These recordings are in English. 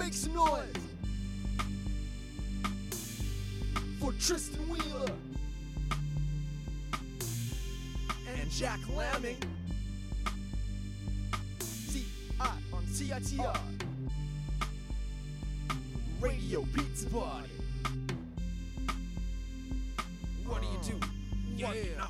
Make some noise for Tristan Wheeler and Jack Lamming. T.I. on CITR Radio Pizza Party. What do you do? Yeah.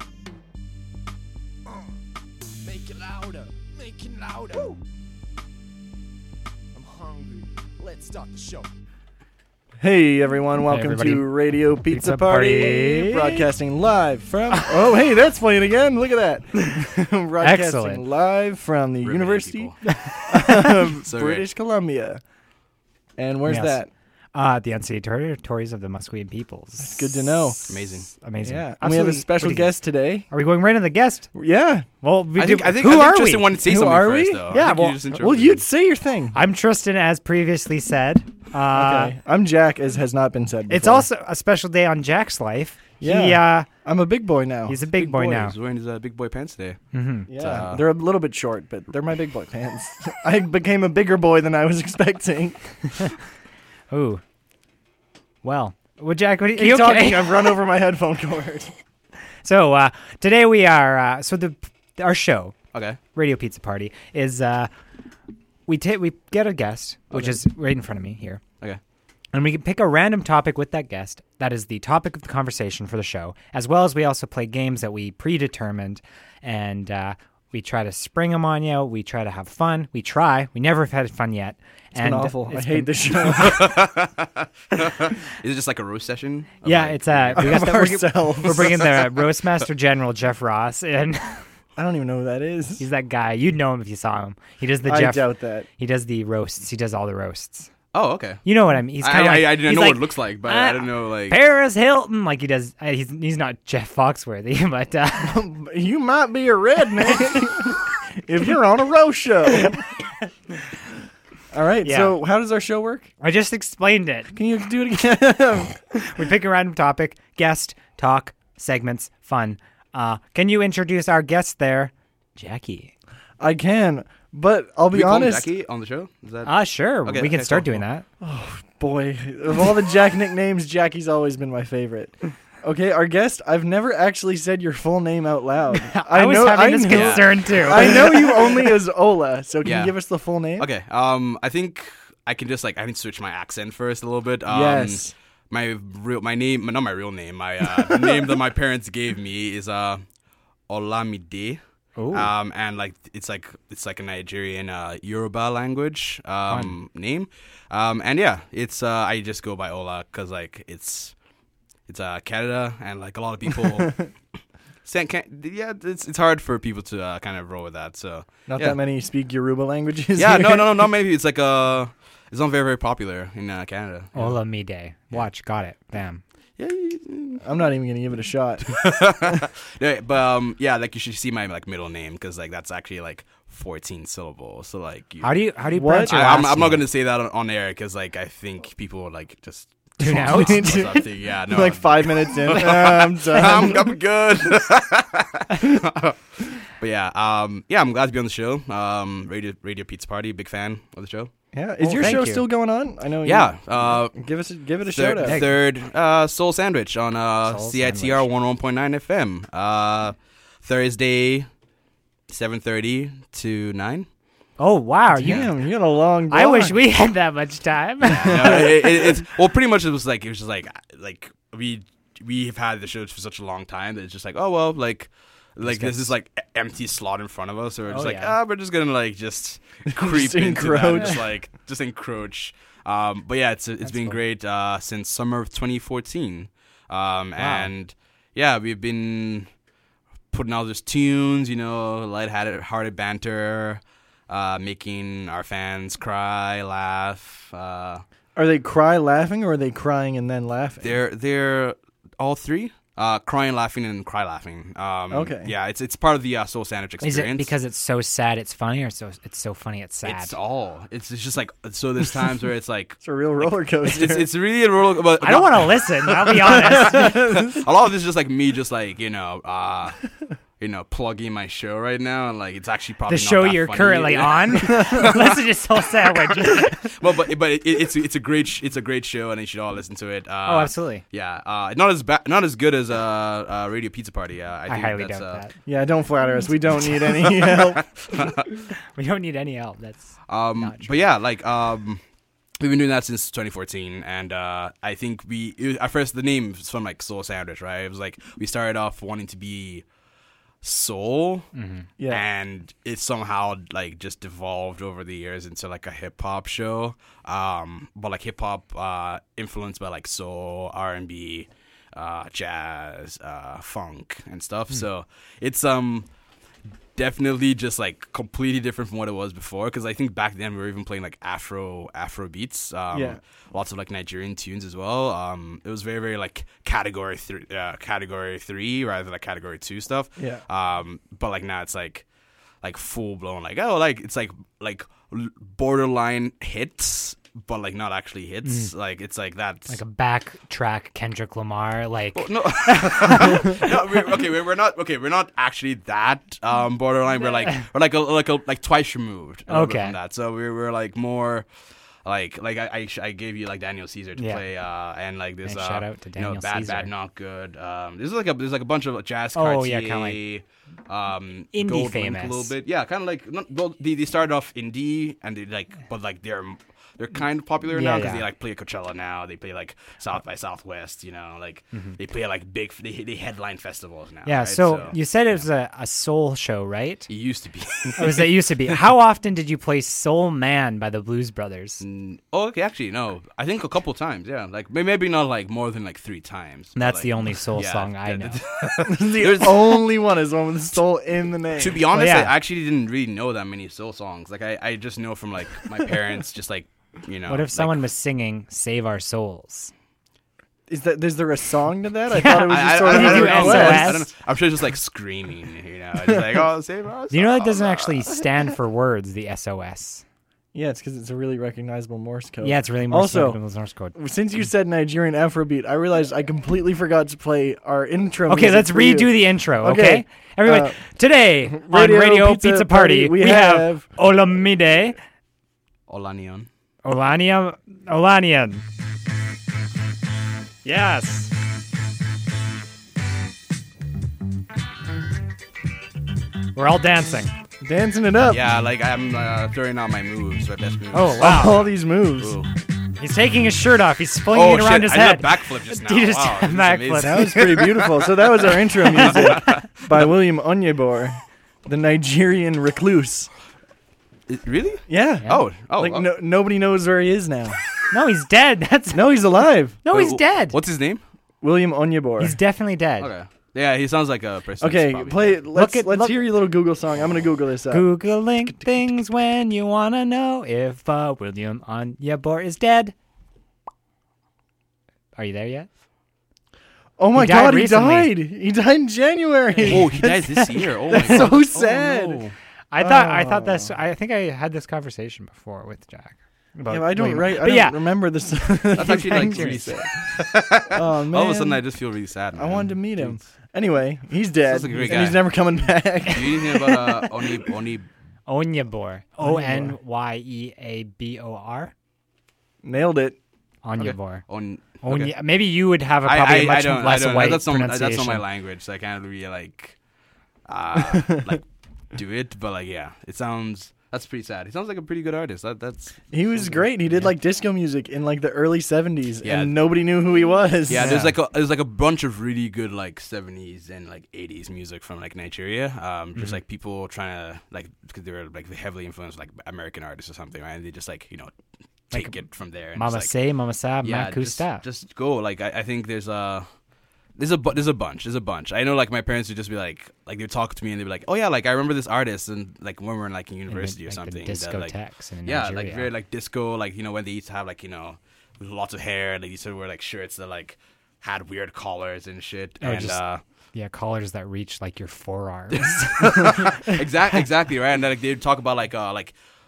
Make it louder. Make it louder. Woo. I'm hungry. Let's start the show. Hey everyone, welcome to Radio Pizza Party. Broadcasting live from... Oh, hey, that's playing again. Look at that. Broadcasting Excellent. live from the University of British Columbia. And where's that? The unceded territories of the Musqueam peoples. It's good to know. Amazing. Yeah. And we have a special guest today. Are we going right on the guest? Yeah. Well, I think Tristan wanted to say Who something are first, we? though. Yeah, Well, you'd say your thing. I'm Tristan, as previously said. Okay. I'm Jack, as has not been said before. It's also a special day on Jack's life. Yeah. I'm a big boy now. He's a big boy now. He's wearing his big boy pants today. Mm-hmm. Yeah. They're a little bit short, but they're my big boy pants. I became a bigger boy than I was expecting. Ooh. Well, Jack, are Keep you talking. okay? I've run over my headphone cord. So today we are our show, Okay. Radio Pizza Party, is we get a guest, which is right in front of me here. Okay. And we can pick a random topic with that guest. That is the topic of the conversation for the show, as well as we also play games that we predetermined, and we try to spring them on you. We try to have fun. We never have had fun yet. It's been awful. I hate this show. Is it just like a roast session? Yeah, it's we got ourselves. we're bringing the roast master general Jeff Ross, and I don't even know who that is. he's that guy. You'd know him if you saw him. He does the I Jeff. doubt that. He does the roasts. He does all the roasts. Oh, okay. You know what I mean? He's kind of I didn't know what it looks like, but I don't know, like... Paris Hilton, like he does. He's not Jeff Foxworthy, but You might be a redneck if you're on a roast show. All right, Yeah. so how does our show work? I just explained it. Can you do it again? We pick a random topic, guest, talk, segments, fun. Can you introduce our guest there, Jackie? I can, but I'll be we call him honest. Jackie on the show? Is that... Sure. Okay, We can okay, start cool, doing cool. that. Boy, of all the Jack nicknames, Jackie's always been my favorite. Okay, our guest, I've never actually said your full name out loud. I was having this know- concern too. I know you only as Ola, so can Yeah. you give us the full name? Okay, I think I can just, I need to switch my accent first a little bit. Yes. My name, not my real name, the name that my parents gave me is Olamide. Ooh. And it's like a Nigerian Yoruba language name. And yeah, it's I just go by Ola because it's Canada, and like a lot of people it's hard for people to kind of roll with that. So Not yeah. that many speak Yoruba languages. Yeah, here. no, not maybe. It's like it's not very, very popular in Canada. Yeah. Olamide. Watch, got it. Bam. Yeah, I'm not even gonna give it a shot. yeah, but like you should see my middle name because that's actually 14 syllables. So How do you What? pronounce your I'm last not name? gonna say that on air because I think people would just Tune out? or something. Yeah, no, Like 5 minutes in, I'm done. I'm good. But yeah, I'm glad to be on the show. Radio Pizza Party, big fan of the show. Yeah, is Well, your thank show you. still going on? I know. Yeah, Give it a shout out. third Soul Sandwich on Soul CITR 101.9 FM. Thursday, 7:30 to 9. Oh wow! Damn, you got a long. I block. wish we had that much time. No, it's pretty much it was just like we've had the show for such a long time that it's just oh well this is empty slot in front of us, so we're just we're just gonna just creep into encroach. that, just encroach. But yeah, it's been great since summer of 2014. And yeah, we've been putting out these tunes, lighthearted banter, making our fans cry, laugh. Are they cry laughing or are they crying and then laughing? They're all three. Crying, laughing, and cry laughing. Okay. Yeah, it's part of the Soul Sandwich experience. Is it because it's so sad it's funny, or it's so funny it's sad? It's all. It's just so there's times where it's It's a real roller coaster. it's really a roller. But I don't want to listen. I'll be honest. a lot of this is just me, plugging my show right now, and like it's actually probably The not show that you're funny. currently on. Let's just whole sandwich. Well, but it's a great show, and you should all listen to it. Oh, absolutely. Yeah, not as good as Radio Pizza Party. I think highly that's, doubt that. Yeah, don't flatter us. We don't need any help. We don't need any help. That's not true. But yeah, like we've been doing that since 2014, and I think at first the name was from like Soul Sandwich, right? It was like we started off wanting to be soul, Yeah. and it somehow like just devolved over the years into like a hip hop show, but like hip hop influenced by like soul, R&B, jazz, funk, and stuff. So it's definitely just like completely different from what it was before, because I think back then we were even playing like Afro beats, lots of like Nigerian tunes as well. It was very, very like category 3 rather than like category 2 stuff. But like now it's like full blown like it's like borderline hits, but like not actually hits. Like it's like that's Like a backtrack Kendrick Lamar. Like no, we're not actually that borderline. We're like twice removed. A little bit from that. So we're like more like I gave you like Daniel Caesar to play, and like this shout out to Daniel Caesar. Bad Not Good. There's like a bunch of jazz Cartier, Cartier, kind of indie Gold famous. a little bit. Yeah, kind of like they started off indie, and they're kind of popular now because they like play at Coachella now. They play like South by Southwest, like they play like big. They headline festivals now. Yeah. Right? So you said it was a soul show, right? It used to be. It used to be. How often did you play Soul Man by the Blues Brothers? Okay, actually no. I think a couple times. Yeah, like maybe not like more than like 3 times. That's like, the only soul song I know. The only one is one with soul in the name. To be honest, yeah. I actually didn't really know that many soul songs. Like I just know from like my parents, just like. What if someone was singing "Save Our Souls"? Is there a song to that? I thought it was just sort of I a don't know. I'm sure it's just like screaming, Just like, oh, save us. Do you know that doesn't actually stand for words, the SOS? Yeah, it's because it's a really recognizable Morse code. Yeah, it's really Morse code. Since you said Nigerian Afrobeat, I realized I completely forgot to play our intro. Okay, let's redo the intro, okay? Everyone, today on Radio Pizza Party, we have Olamide. Olanian. Yes. We're all dancing. Dancing it up. Yeah, like I'm throwing out my moves, my best moves. Oh, wow. All these moves. Ooh. He's taking his shirt off. He's flinging it around his I head. did a backflip just now. He just Wow, did a this is backflip. amazing. That was pretty beautiful. So that was our intro music by William Onyebor, the Nigerian recluse. Really? Yeah. Oh. Like nobody knows where he is now. No, he's dead. No, he's alive. No, he's dead. What's his name? William Onyebor. He's definitely dead. Okay. Yeah, he sounds like a person. Okay, who's play. probably Let's hear your little Google song. I'm gonna Google this up. Googling things when you wanna know if William Onyebor is dead. Are you there yet? Oh my He died God, he recently. died. He died in January. Oh, he died this year. Oh my That's God. so sad. Oh, no. I think I had this conversation before with Jack. Yeah, but I don't remember this. That's actually like January. really sad. Oh man. All of a sudden, I just feel really sad. I man. wanted to meet him. Dude. Anyway, he's dead, Sounds like a great and he's guy. never coming back. Do you know anything about Onyebor. Onyeabor. Nailed it. Onyebor. Okay. Maybe you would have probably a much less white that's pronunciation. not my language, so I can't really like do it. But like, yeah, that's pretty sad. He sounds like a pretty good artist. He was great. He did like disco music in like the early 70s, Yeah. and nobody knew who he was. Yeah, there's like a bunch of really good like 70s and like 80s music from like Nigeria. Just like people trying to like, because they were like heavily influenced like American artists or something, right? And they just like take it from there. And Mama just, say, Mama sa, yeah, Makusta. just go. Like I think there's a bunch. I know like my parents would just be like they'd talk to me and they'd be like, oh yeah, like I remember this artist, and like when we were in like in university or something. The that, like, discotheques in yeah, Nigeria. like very like disco, like when they used to have like lots of hair, they used to wear like shirts that like had weird collars and shit. Oh, and just- Yeah, collars that reach like your forearms. exactly right. And then, like they'd talk about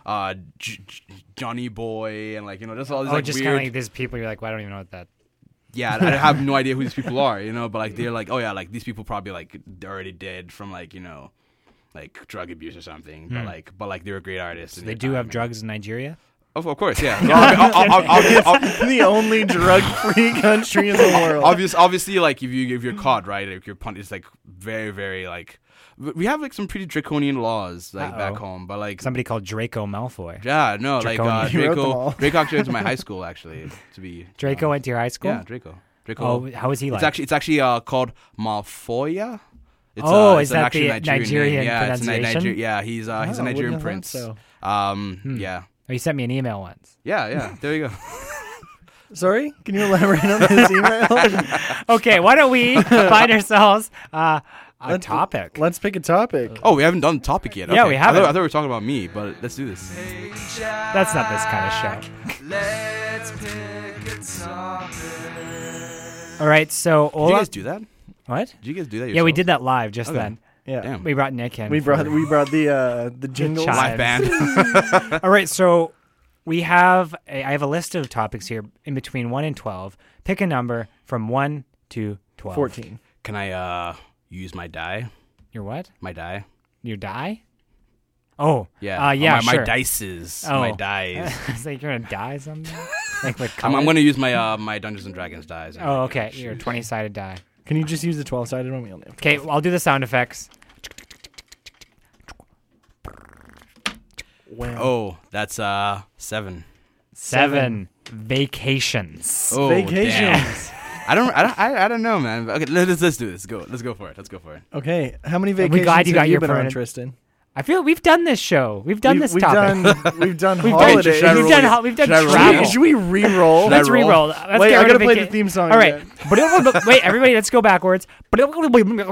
Johnny Boy and like just all these like just weird. kind of like these people. You're like, well, I don't even know what that. yeah, I have no idea who these people are, you know, but like they're like, oh yeah, like these people probably like already dead from like, you know, like drug abuse or something, but like they were great artists. So they do have drugs in Nigeria? Of course, yeah. The only drug-free country in the world. Obviously, like if you're caught, right, if you're punished, it's like very, very like we have like some pretty draconian laws like back home, but like somebody called Draco Malfoy. Yeah, no, Draconian. He wrote them all. Draco actually went to my high school actually. To be Draco went to your high school? Yeah, Draco. Oh, how was he like? It's actually called Malfoya. It's, is that the Nigerian pronunciation? Yeah, he's a Nigerian prince. So. Yeah. Oh, he sent me an email once. Yeah. There you go. Sorry, can you elaborate on his email? Okay, why don't we find ourselves a topic? Let's pick a topic. Oh, we haven't done the topic yet. Yeah, okay. we haven't. I thought we were talking about me, but let's do this. That's not this kind of show. Let's pick a topic. All right, so Did you guys do that? What? Did you guys do that yourselves? Yeah, we did that live just Okay. then. Yeah. Damn. We brought Nick in. We brought the jingles. chimes. Live band. All right, so I have a list of topics here in between 1 and 12. Pick a number from 1 to 12. 14. Can I use my die? Your what? My die? Your die? Oh. Yeah. Yeah, my sure. dices. Oh. My dies. It's like you're going to die something? Like with I'm colors? going to use my my Dungeons and Dragons dies. Oh, okay. Your 20-sided die. Can you just use the 12-sided one? We only have Okay, I'll do the sound effects. Oh, that's 7. 7. Vacations. Oh, Vacations. damn. I don't know, man. Okay, let's do this. Let's go for it. Okay, how many vacations glad you got have you your been on, permanent- Tristan? I feel we've done this show. We've done this we've topic. We've done We've holidays. done, we've done, we've done Should I roll? travel. Should we re-roll? Should I Let's roll? re-roll. Let's Wait, get I rid gotta of play vaca- the theme song All right. again. Wait, everybody, let's go backwards. Let's play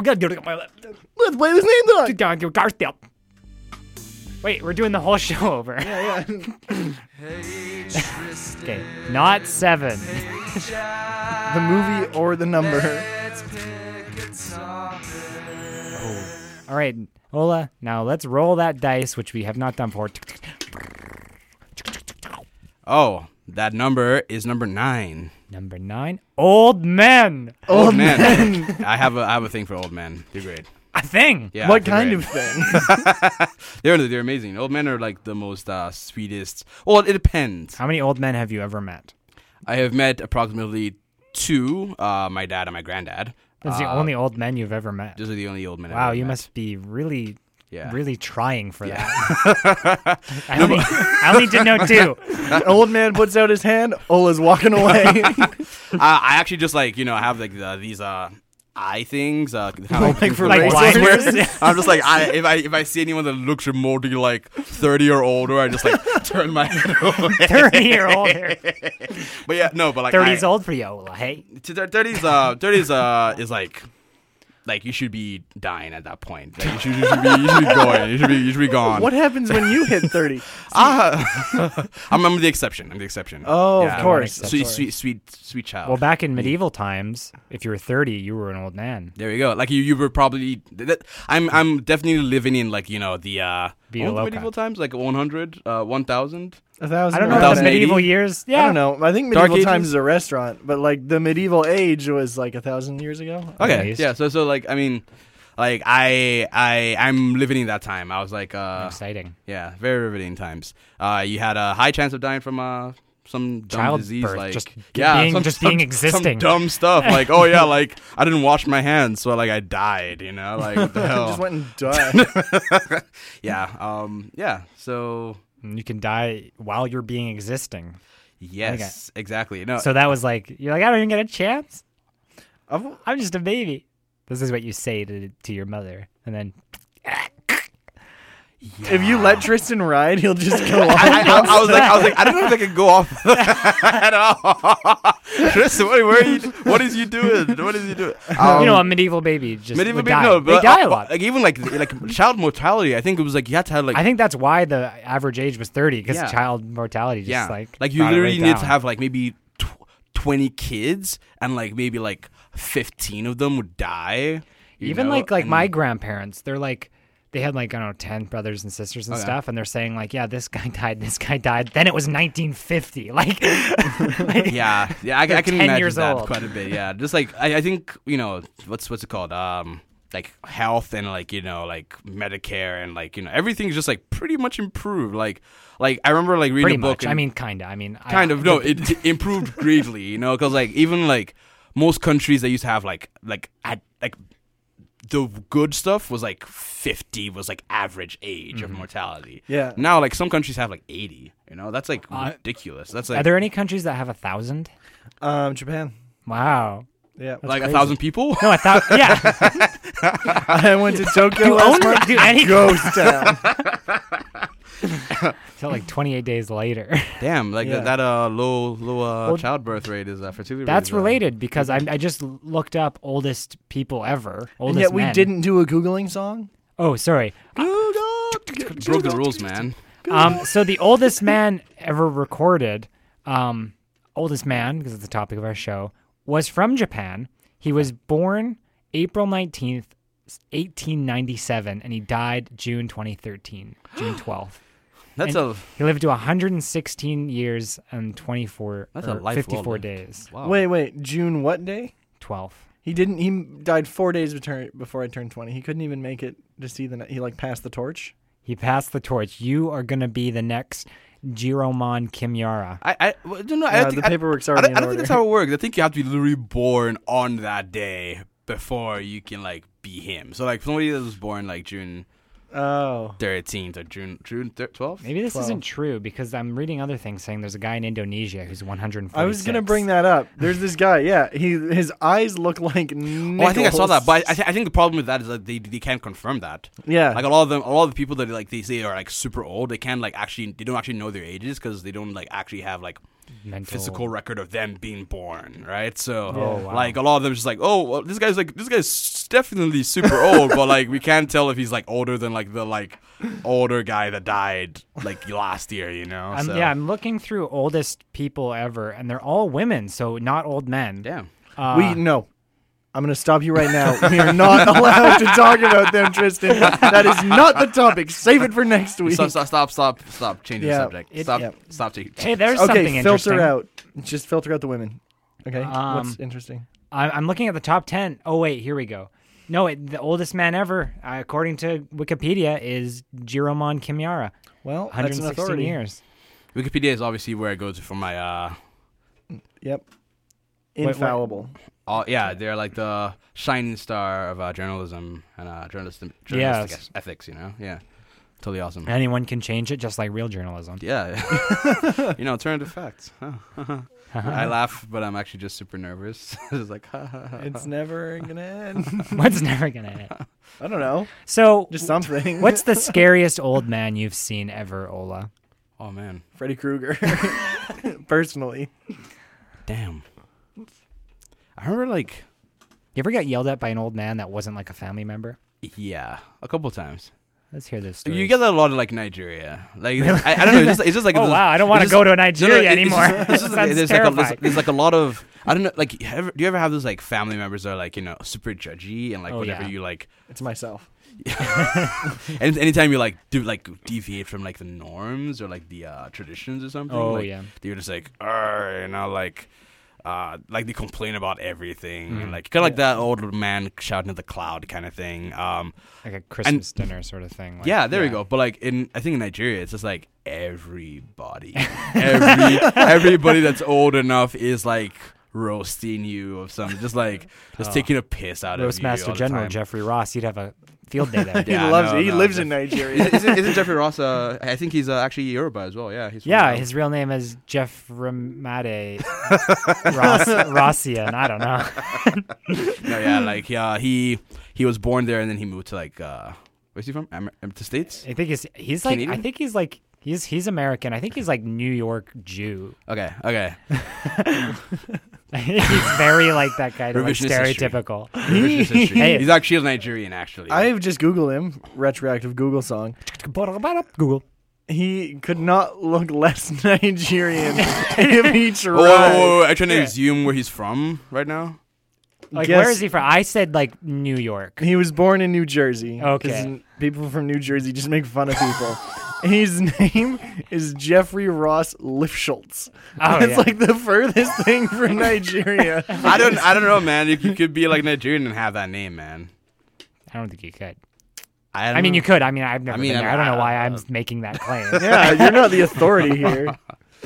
this name song. Wait, we're doing the whole show over. Yeah. Hey, Tristan. Okay, not 7. The movie or the number. Let's pick a topic. All right, Ola, now let's roll that dice, which we have not done before. Oh, that number is number 9. Number 9, old men. Old man. I have a thing for old men. They're great. A thing. Yeah. What they're kind great. of thing? They're amazing. Old men are like the most sweetest. Well, it depends. How many old men have you ever met? I have met approximately 2. My dad and my granddad. That's the only old men you've ever met. Those are the only old men. I've Wow, ever you met. must be really, Yeah. really trying for that. I only did know 2. The old man puts out his hand. Ola's walking away. I actually just like I have like these eye things. Like for Like racers. blinders. I'm just like if I see anyone that looks remotely like 30 or older, I just like turn my head away. 30-year-old. But yeah, no, but like 30's old for you, Ola. Hey. 30s is like you should be dying at that point. Like you should be going. You should be gone. What happens when you hit 30? I'm the exception. I'm the exception. Oh, Yeah. of course. Sweet child. Well, back in medieval times, if you were 30, you were an old man. There you go. Like you were probably. I'm definitely living in like the Vita old Loca. medieval times, like 100, 1000. 1,000. I don't know or about 1080? medieval years. Yeah. I don't know. I think Dark medieval times Ages? is a restaurant, but like the medieval age was like 1,000 years ago. Okay, least. yeah. So like I mean, like I'm living in that time. I was like, Exciting. yeah, very riveting times. You had a high chance of dying from some dumb Childbirth, disease, like just some being existing. dumb stuff. Like oh yeah, like I didn't wash my hands, so like I died. Like what the hell? Just went and died. Yeah. Yeah. So You can die while you're being existing. yes, exactly. No. So that was like, you're like, I don't even get a chance. I've- I'm just a baby. This is what you say to your mother. And then If you let Tristan ride, he'll just go off. I was like, I don't know if I could go off at all. Tristan, what is you doing? What is you doing? a medieval baby just Medieval would people, die. no, They but die a lot. Like even like child mortality. I think it was like you had to have like I think that's why the average age was 30, because Yeah. child mortality just yeah, like you brought it literally right need down. to have like maybe 20 kids and like maybe like 15 of them would die. you Even know? like And- my grandparents, they're like they had like, I don't know, 10 brothers and sisters and Okay. stuff, and they're saying like, yeah, this guy died. Then it was 1950. Like, Yeah, I can 10 imagine years that old. quite a bit. Yeah, just like I think what's it called? Like health and like like Medicare and like everything's just like pretty much improved. Like I remember like reading pretty a book. much. and- I mean, kinda. I mean, no, it improved greatly. Because like even like most countries they used to have like the good stuff was like 50 was like average age of mortality. Yeah. Now like some countries have like 80. That's like ridiculous. That's like Are there any countries that have 1,000? Japan. Wow. Yeah. like crazy. 1,000 people. No, I thought, yeah. I went to Tokyo Do last only- month. do any- Ghost town. Until like 28 days later. Damn, like Yeah. that low childbirth rate is fertility rate. That's is, related because I just looked up oldest people ever. And Oldest yet we men. didn't do a Googling song. Oh, sorry. broke the rules, man. So the oldest man ever recorded, oldest man, because it's the topic of our show, was from Japan. He was born April 19th, 1897, and he died June 2013, June 12th. That's And he lived to 116 years and 24, That's a or life 54 well lived. days. Wow. Wait. June what day? 12th. He didn't. He died 4 days before I turned 20. He couldn't even make it to see the. He like passed the torch. He passed the torch. You are going to be the next Jiromon Kimura. I don't know. I Yeah, don't think, the paperwork's I already don't in think that's order. how it works. I think you have to be literally born on that day before you can like be him. So like somebody that was born like June Oh. 13th or June 12th. Maybe this 12. isn't true because I'm reading other things saying there's a guy in Indonesia who's 146. I was gonna bring that up. There's this guy. Yeah, his eyes look like nickels. Oh, I think I saw that, but I think the problem with that is that they can't confirm that. Yeah. Like a lot of the people that like they say are like super old, they can't like they don't actually know their ages because they don't like actually have like Mental. physical record of them being born, right? So Oh, wow. like a lot of them just like, oh, well, this guy's definitely super old, but like we can't tell if he's like older than like the like older guy that died like last year, so. Yeah, I'm looking through oldest people ever, and they're all women, so not old men. Damn. No. I'm going to stop you right now. We are not allowed to talk about them, Tristan. That is not the topipic. Save it for next week. Stop changing Yeah, the subject. yeah. Stop changing. Hey, there's Okay, something interesting. filter out. Just filter out the women. Okay, what's Um, interesting? I'm looking at the top 10. Oh, wait, here we go. No, the oldest man ever, according to Wikipedia, is Jiromon Kimura. Well, that's an 116 authority. years. Wikipedia is obviously where I go to for my Yep. Wait. Infallible. yeah, they're like the shining star of journalism and journalistic Yes. ethics, Yeah. Totally awesome. Anyone can change it, just like real journalism. Yeah. Alternative facts. I laugh, but I'm actually just super nervous. It's like, It's never going to end. What's never going to end? I don't know. So, Just something. what's the scariest old man you've seen ever, Ola? oh man, Freddy Krueger? Personally. damn. I remember like, You ever got yelled at by an old man that wasn't like a family member? yeah, a couple times. Let's hear this story. You get that a lot in like Nigeria. Like I don't know. It's just like Oh, wow, I don't wanna it's go to just- Nigeria it's anymore. it's just Sounds there's terrifying. there's like a lot of I don't know. Like, do you ever have those like family members that are like super judgy and like Oh, whenever yeah. you like It's myself. and anytime you like do like deviate from like the norms or like the traditions or something. Oh, like, yeah. You're just like, like they complain about everything and like kind of like that old man shouting at the cloud kind of thing. Like a Christmas dinner sort of thing. Like, Yeah, there we go. But like I think in Nigeria, it's just like everybody, everybody that's old enough is like roasting you of something, just taking a piss out of you. Roastmaster all the General time. Jeffrey Ross, he'd have a field day there. Yeah, He lives in Nigeria. Isn't Jeffrey Ross? I think he's actually Yoruba as well. Yeah, he's from Yeah, his real name is Jeff Ramade Rossian. I don't know. No, yeah, like he was born there and then he moved to like where's he from? To States. I think he's like Canadian? I think he's like he's American. I think he's like New York Jew. Okay. He's very like that kind of like Revisionist history. stereotypical. Revisionist history. Hey. He's actually Nigerian, actually. I've just Googled him. Retroactive Google song. Google. He could not look less Nigerian if he tried. Oh, I'm trying to assume where he's from right now. Like, guess where is he from? I said like New York. he was born in New Jersey. Okay. 'Cause people from New Jersey just make fun of people. His name is Jeffrey Ross Lifschultz. Oh, That's yeah. like the furthest thing from Nigeria. I don't know, man. You could be like Nigerian and have that name, man. I don't think you could. don't I mean, know. you could. I mean, I've never been there. I don't know why I- I'm making that claim. Yeah, you're not the authority here.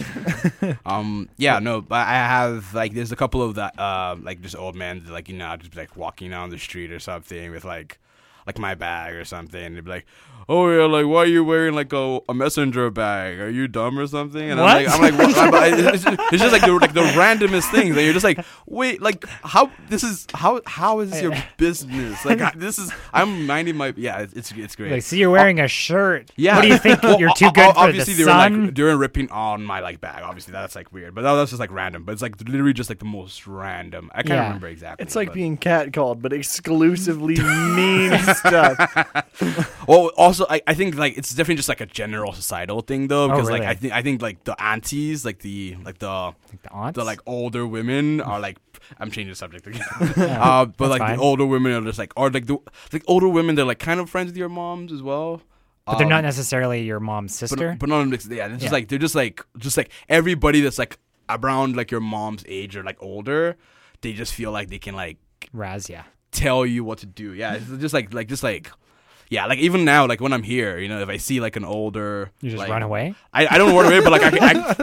Yeah, no, but I have like there's a couple of that like just old men that, like, you know, I'll just be like walking down the street or something with like my bag or something, and they'd be like, "Oh yeah, like why are you wearing like a messenger bag? Are you dumb or something?" And What? I'm like, what? It's just like the randomest things, and you're just like, wait, like how is this your business? Like I'm minding my it's great. Like, so you're wearing a shirt. Yeah. What do you think? Well, You're too good for obviously the they were sun? like they were ripping on my like bag. Obviously that's like weird, but that's just like random. But it's like literally just like the most random. I can't Yeah. remember exactly. It's like but- being catcalled, but exclusively mean stuff. Well, also I think like it's definitely just like a general societal thing though, because really? like I think like the aunties, like the Like the aunts? the like older women are like I'm changing the subject again. Yeah, But that's like fine. the older women are just like the older women, they're like kind of friends with your moms as well. But they're not necessarily your mom's sister. But not yeah, it's just Yeah. like they're just like everybody that's like around like your mom's age or like older, they just feel like they can like Raz, yeah. tell you what to do. Yeah, it's just like yeah, like even now, like when I'm here, you know, if I see like an older, You just like, run away? I don't run away, but like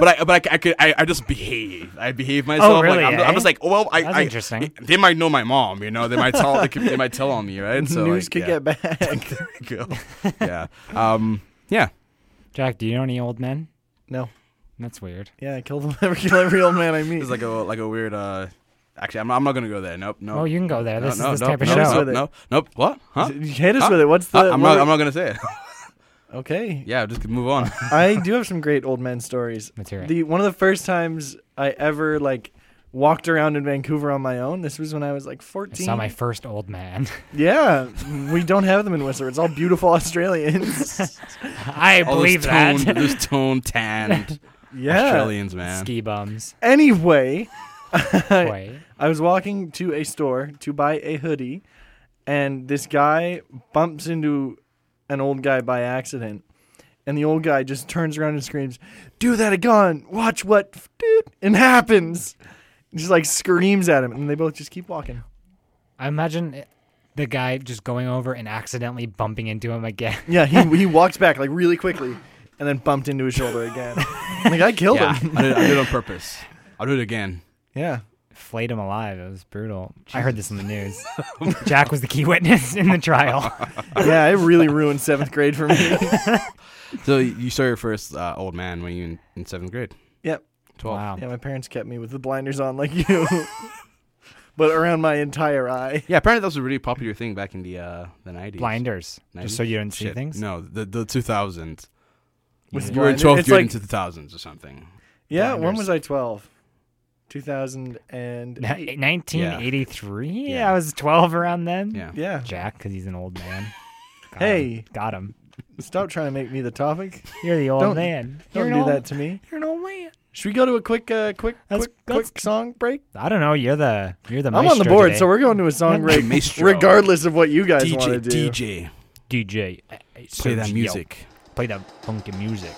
I just behave. I behave myself. really, Like, eh? I'm just like, oh, well, That's interesting. They might know my mom, you know. They might tell on me, right? So News like, could yeah. get back. There we go. Yeah. Yeah. Jack, do you know any old men? No. That's weird. Yeah, I kill every old man I meet. It's like a weird. Actually, I'm not gonna go there. Nope. No. Oh, you can go there. This no, is this no, type of no, show. with it. Nope. What? Huh? Hit us Huh? with it. What's the? I'm what- not gonna say it. Okay. Yeah, just move on. I do have some great old men stories. Let's hear it. One of the first times I ever like walked around in Vancouver on my own. This was when I was like I 14. saw my first old man. Yeah, we don't have them in Whistler. It's all beautiful Australians. I All believe those that. toned, those toned, tanned Yeah. Australians, man. Ski bums. Anyway, Wait. I was walking to a store to buy a hoodie, and this guy bumps into an old guy by accident. And the old guy just turns around and screams, "Do that again! Watch what and happens!" Just like screams at him, and they both just keep walking. I imagine the guy just going over and accidentally bumping into him again. Yeah, he walks back like really quickly, and then bumped into his shoulder again. Like I killed Yeah, him. I did it on purpose. I'll do it again. Yeah. Flayed him alive. It was brutal. I heard this in the news. Jack was the key witness in the trial. Yeah, it really ruined 7th grade for me. So you saw your first old man when you in 7th grade. Yep. 12. Wow. Yeah, my parents kept me with the blinders on like you. But around my entire eye. Yeah, apparently that was a really popular thing back in the 90s. Blinders. Just so you didn't see Shit. things? No, the 2000s. With You were in blinders. 12th It's grade like- into the 2000s or something. Yeah, when Blinders. was I 12? 2008. 1983? Yeah. Yeah, I was 12 around then. Yeah. Yeah. Jack, because he's an old man. Got Hey. him. Got him. Stop trying to make me the topic. You're the old Don't- man. Don't You're do an that old- to me. You're an old man. Should we go to a quick Let's- song break? I don't know. You're the I'm maestro on the board, today. so we're going to a song break Maestro. regardless of what you guys want to do. DJ. DJ. Play that Sergio. music. Play that funky music.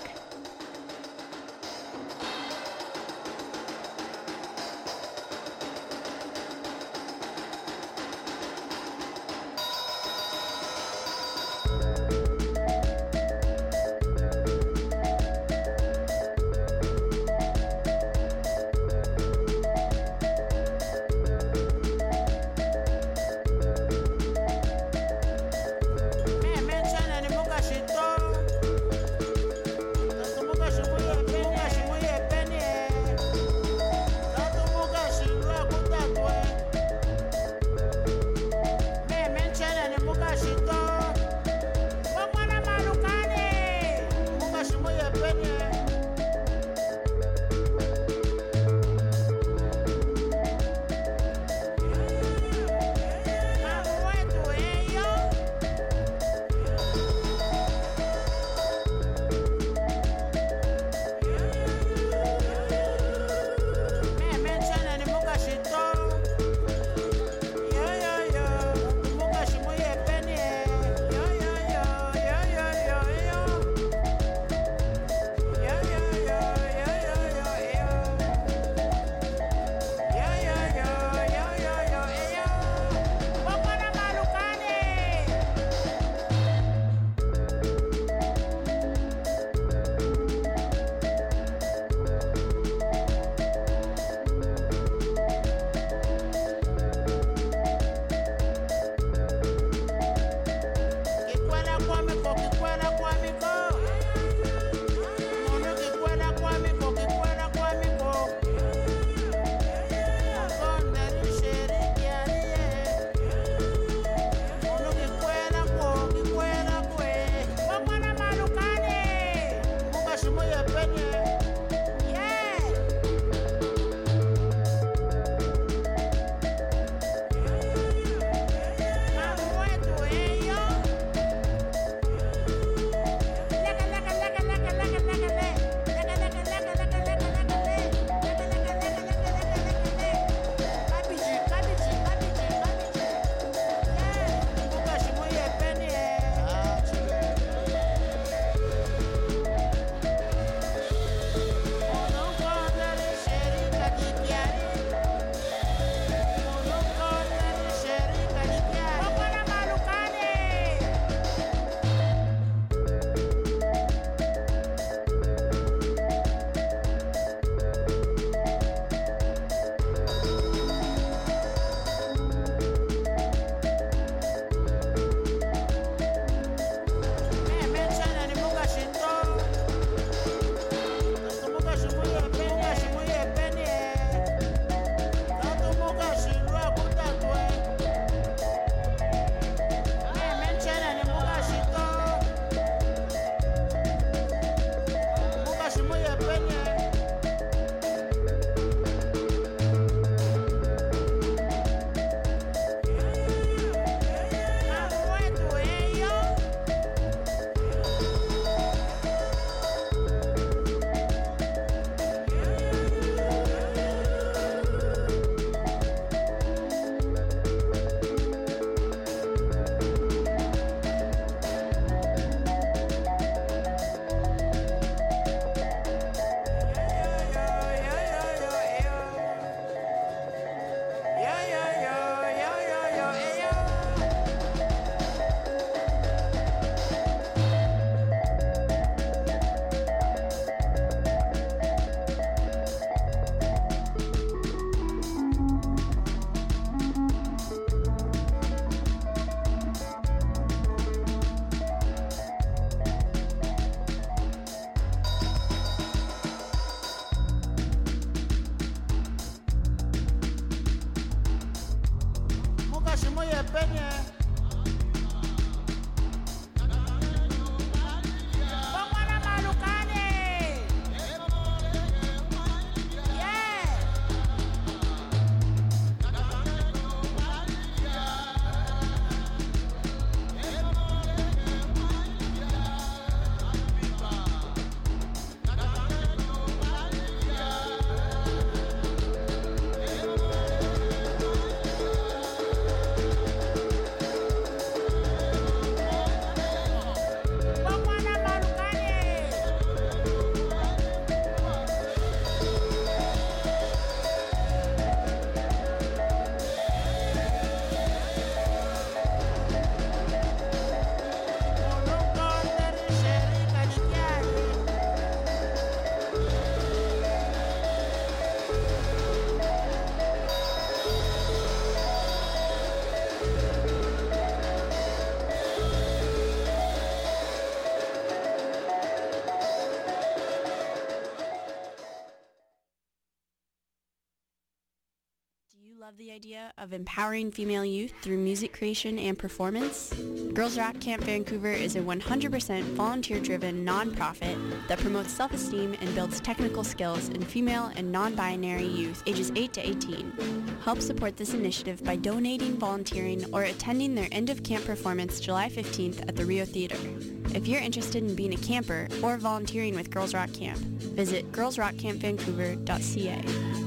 Love the idea of empowering female youth through music creation and performance? Girls Rock Camp Vancouver is a 100% volunteer-driven nonprofit that promotes self-esteem and builds technical skills in female and non-binary youth ages 8 to 18. Help support this initiative by donating, volunteering, or attending their end-of-camp performance July 15th at the Rio Theater. If you're interested in being a camper or volunteering with Girls Rock Camp, visit girlsrockcampvancouver.ca.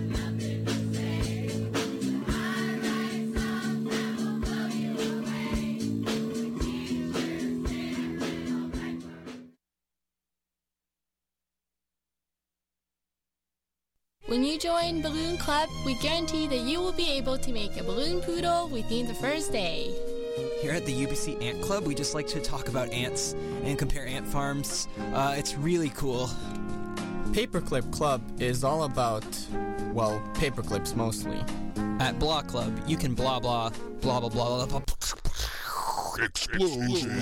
When you join Balloon Club, we guarantee that you will be able to make a balloon poodle within the first day. Here at the UBC Ant Club, we just like to talk about ants and compare ant farms. It's really cool. Paperclip Club is all about, well, paperclips mostly. At Blah Club, you can blah blah, blah blah blah blah. Explosion.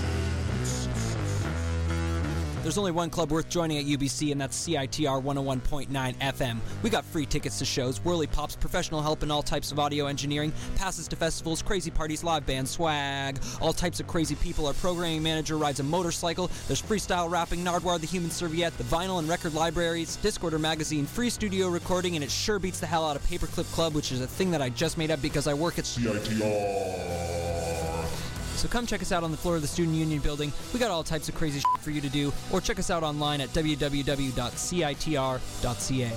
There's only one club worth joining at UBC, and that's CITR 101.9 FM. We got free tickets to shows, whirly pops, professional help in all types of audio engineering, passes to festivals, crazy parties, live band swag, all types of crazy people. Our programming manager rides a motorcycle. There's freestyle rapping, Nardwar the Human Serviette, the vinyl and record libraries, Discorder magazine, free studio recording, and it sure beats the hell out of Paperclip Club, which is a thing that I just made up because I work at CITR. So come check us out on the floor of the Student Union building. We got all types of crazy shit for you to do, or check us out online at www.citr.ca.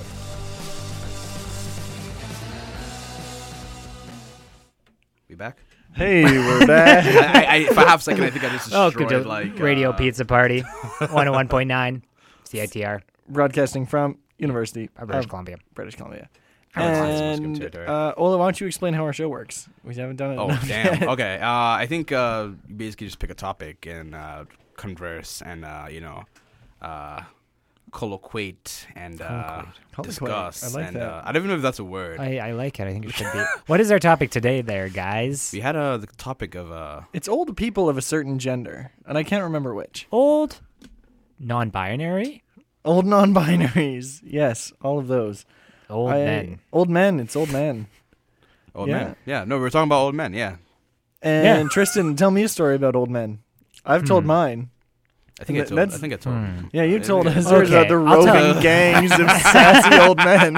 We back? Hey, we're back. For half a second, I think I just destroyed, good Radio Pizza Party, 101.9 CITR. Broadcasting from University of British Columbia. British Columbia. And Ola, why don't you explain how our show works? We haven't done it. Oh, damn. Okay. I think you basically just pick a topic and converse and, colloquate and discuss. I like and, that. I don't even know if that's a word. I like it. I think it should be. What is our topic today there, guys? We had the topic of... It's old people of a certain gender, and I can't remember which. Old non-binary? Old non-binaries. Yes, all of those. Old men. Old men. It's old men. Old men. Yeah, no, we're talking about old men, yeah. And Tristan, tell me a story about old men. I've told mine. I think I told. Yeah, you told us Okay, about the roving gangs of sassy old men.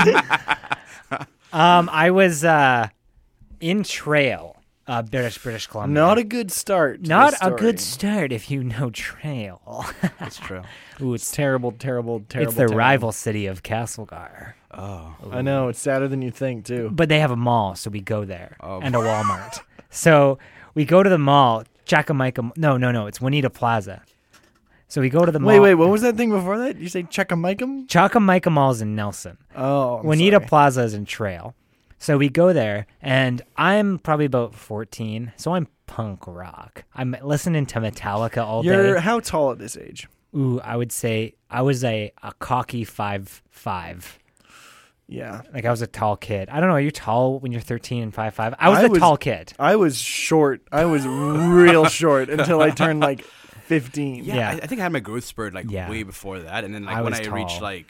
I was in Trail, British Columbia. Not a good start. Not a good start if you know Trail. That's true. Ooh, it's terrible. It's the rival city of Castlegar. Oh. I know. It's sadder than you think, too. But they have a mall, so we go there. And a Walmart. So we go to the mall. Chacamaika. No. It's Juanita Plaza. So we go to the mall. Wait. What was that thing before that? You say Chacamaika? Chacamaika Mall's in Nelson. Oh, Juanita Plaza is in Trail. So we go there, and I'm probably about 14, so I'm punk rock. I'm listening to Metallica all day. You're how tall at this age? Ooh, I would say I was a cocky 5'5". Yeah. Like, I was a tall kid. I don't know, are you tall when you're 13 and 5'5"? I was a tall kid. I was short. I was real short until I turned, 15. Yeah. I think I had my growth spurt, way before that. And then, when I reached,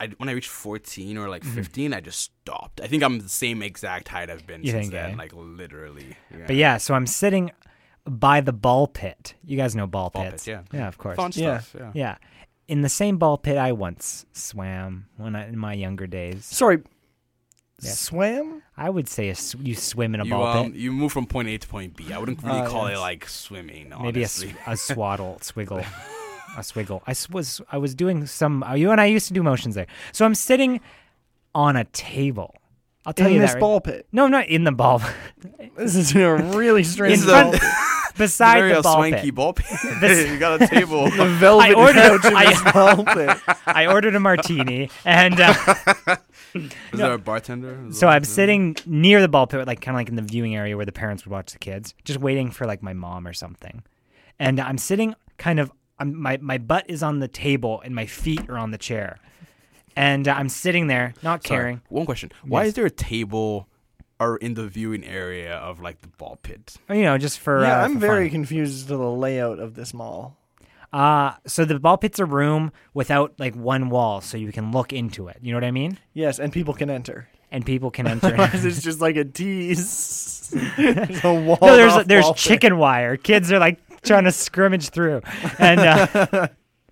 when I reached 14 or like 15, I just stopped. I think I'm the same exact height I've been since then, like literally. Yeah. But yeah, so I'm sitting by the ball pit. You guys know ball pits. Pits, Yeah, of course. Fun stuff. Yeah. In the same ball pit I once swam in my younger days. Sorry, Yes. swam? I would say you swim in a ball pit. You move from point A to point B. I wouldn't really call it like swimming. Maybe honestly. a swiggle. A swiggle. I was doing some. You and I used to do motions there. So I'm sitting on a table. I'll tell In you this that. ball pit. No, not in the ball. This is a really strange In ball front- pit. Beside Very the ball swanky pit. ball pit. You got a table. The velvet I ordered- couch in I- this ball pit. I ordered a martini, and Is there a bartender? so I'm sitting near the ball pit, like kind of like in the viewing area where the parents would watch the kids, just waiting for like my mom or something. And I'm sitting kind of. My butt is on the table and my feet are on the chair, and I'm sitting there not caring. One question: Why Yes. is there a table or in the viewing area of like the ball pit? Just for Yeah, I'm for very fun. confused as to the layout of this mall. So the ball pit's a room without like one wall, so you can look into it. You know what I mean? Yes, and people can enter. And people can enter. It's just like a tease. There's a wall. No, there's chicken wire. Kids are like trying to scrimmage through, and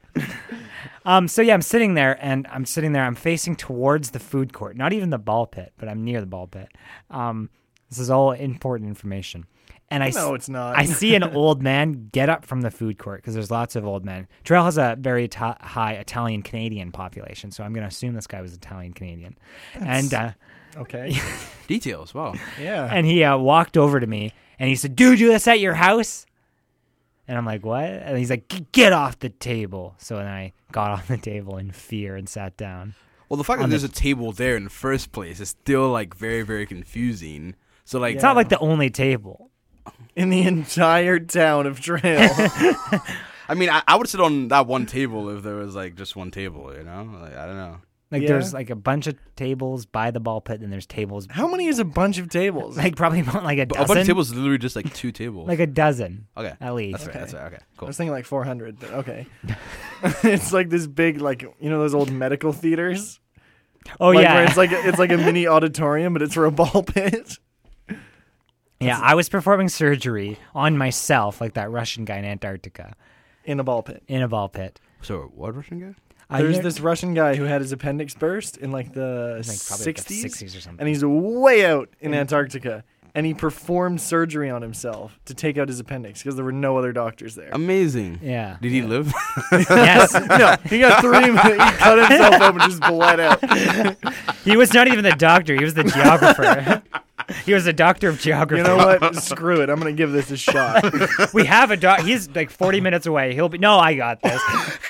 so yeah, I'm sitting there. I'm facing towards the food court, not even the ball pit, but I'm near the ball pit. This is all important information. And No, it's not. I see an old man get up from the food court because there's lots of old men. Trail has a very high Italian Canadian population, so I'm going to assume this guy was Italian Canadian. And Okay. Details. Wow. Yeah. and he walked over to me and he said, "Dude, you do this at your house?" And I'm like, "What?" And he's like, "Get off the table." So then I got off the table in fear and sat down. Well, the fact that On there's the- a table there in the first place is still like very, very confusing. So like, It's not like the only table. In the entire town of Trail. I mean, I would sit on that one table if there was like just one table. You know, like I don't know. Like Yeah. there's like a bunch of tables by the ball pit, and there's tables How many is a bunch of tables? like probably about like a A dozen. bunch of tables is literally just like two tables. Like a dozen okay, at least. that's right. That's right. Okay, I cool. was thinking like 400, but okay. It's like this big, like, you know, those old medical theaters? Oh Like, yeah, where it's like a mini auditorium, but it's for a ball pit. yeah. I was performing surgery on myself, like that Russian guy in Antarctica, In a ball pit. in a ball pit. So what Russian guy? There's you- this Russian guy who had his appendix burst in like the like probably like the 60s. 60s or something. And he's way out in Antarctica. And he performed surgery on himself to take out his appendix because there were no other doctors there. Amazing. Yeah. Did he live? Yes. No, he got 3 minutes. He cut himself open and just bled out. He was not even the doctor. He was the geographer. He was a doctor of geography. You know what? Screw it. I'm going to give this a shot. We have a doc. He's like 40 minutes away. He'll be. No, I got this.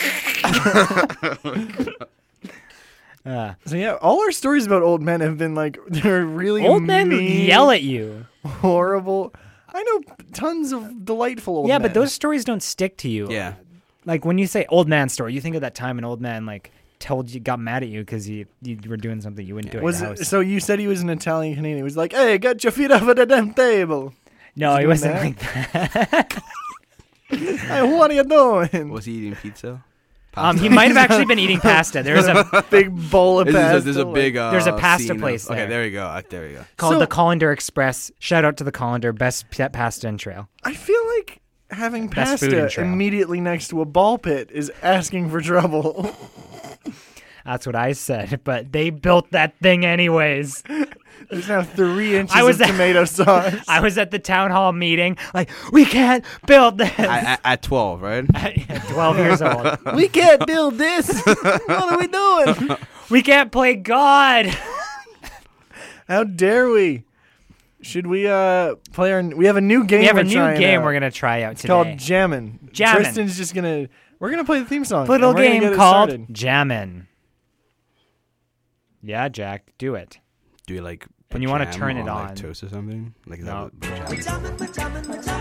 So yeah, all our stories about old men have been like, they're really Old men mean, yell at you. horrible. I know tons of delightful old Yeah, men. but those stories don't stick to you. Yeah. Like when you say old man story, you think of that time an old man like got mad at you because you were doing something you wouldn't do at Was your it, house. so you said he was an Italian Canadian. He was like, "Hey, get your feet off of the damn table." No, he doing wasn't that? like that. Hey, what are you doing? Was he eating pizza? He might have actually been eating pasta. There's a Big bowl of pasta. There's a big. There's a pasta scene of- place Okay, there. there you go. There you go. called So- the Colander Express. Shout out to the Colander, best pasta in Trail. I feel like having Best food in pasta Trail. immediately next to a ball pit is asking for trouble. That's what I said, but they built that thing anyways. There's now 3 inches I was of at- tomato sauce. I was at the town hall meeting, like, we can't build this. At 12, right? 12 years old. We can't build this. What are we doing? We can't play God. How dare we? Should we play our? We have a new game. We have a we're new trying game out. we're going to try out It's today. called Jammin'. Jammin'. Tristan's just gonna. We're gonna play the theme song. Little and we're gonna game get it called started. Jammin'. Yeah, Jack, do it. Do you like? And you wanna jam turn it like, on. toast or something? Like is No. that what jam?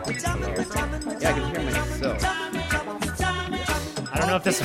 Yeah, I can hear myself. I don't know if this.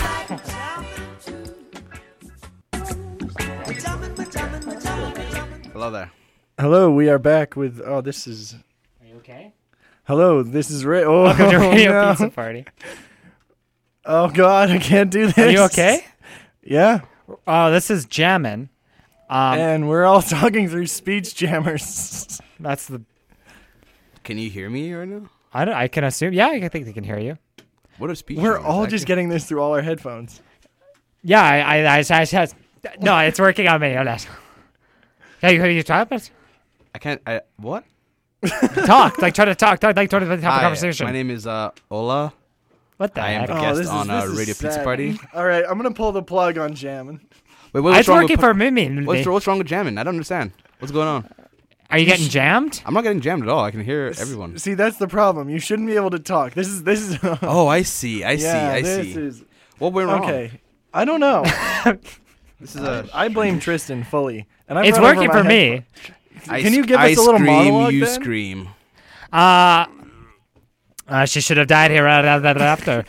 Hello there. Hello, we are back with. Oh, this is. Are you okay? Hello, this is Ray. Oh, Welcome to Radio no. Pizza Party. Oh God, I can't do this. Are you okay? Yeah. Oh, this is Jammin'. And we're all talking through speech jammers. That's the. Can you hear me right now? I can assume. Yeah, I think they can hear you. What are speech? We're jammers, all actually? just getting this through all our headphones. Yeah, I no, it's working on me. Hey, who are you talking about? I can't. What? Talk, like try to talk, like try to have a Hi, conversation. my name is Ola. What the I am heck? the Oh, guest this is- on this is Radio Pizza sad. Party. All right, I'm gonna pull the plug on jamming. Wait, what's It's wrong working with, for me. what's wrong with jamming? I don't understand. What's going on? Are you getting jammed? I'm not getting jammed at all. I can hear everyone. See, that's the problem. You shouldn't be able to talk. This is. Oh, I see. I yeah, see. this is What went wrong? okay. I don't know. This is a. I blame Tristan fully, and I It's brought over working my for me. Can you give us I a little scream, monologue you then? scream. She should have died here right after.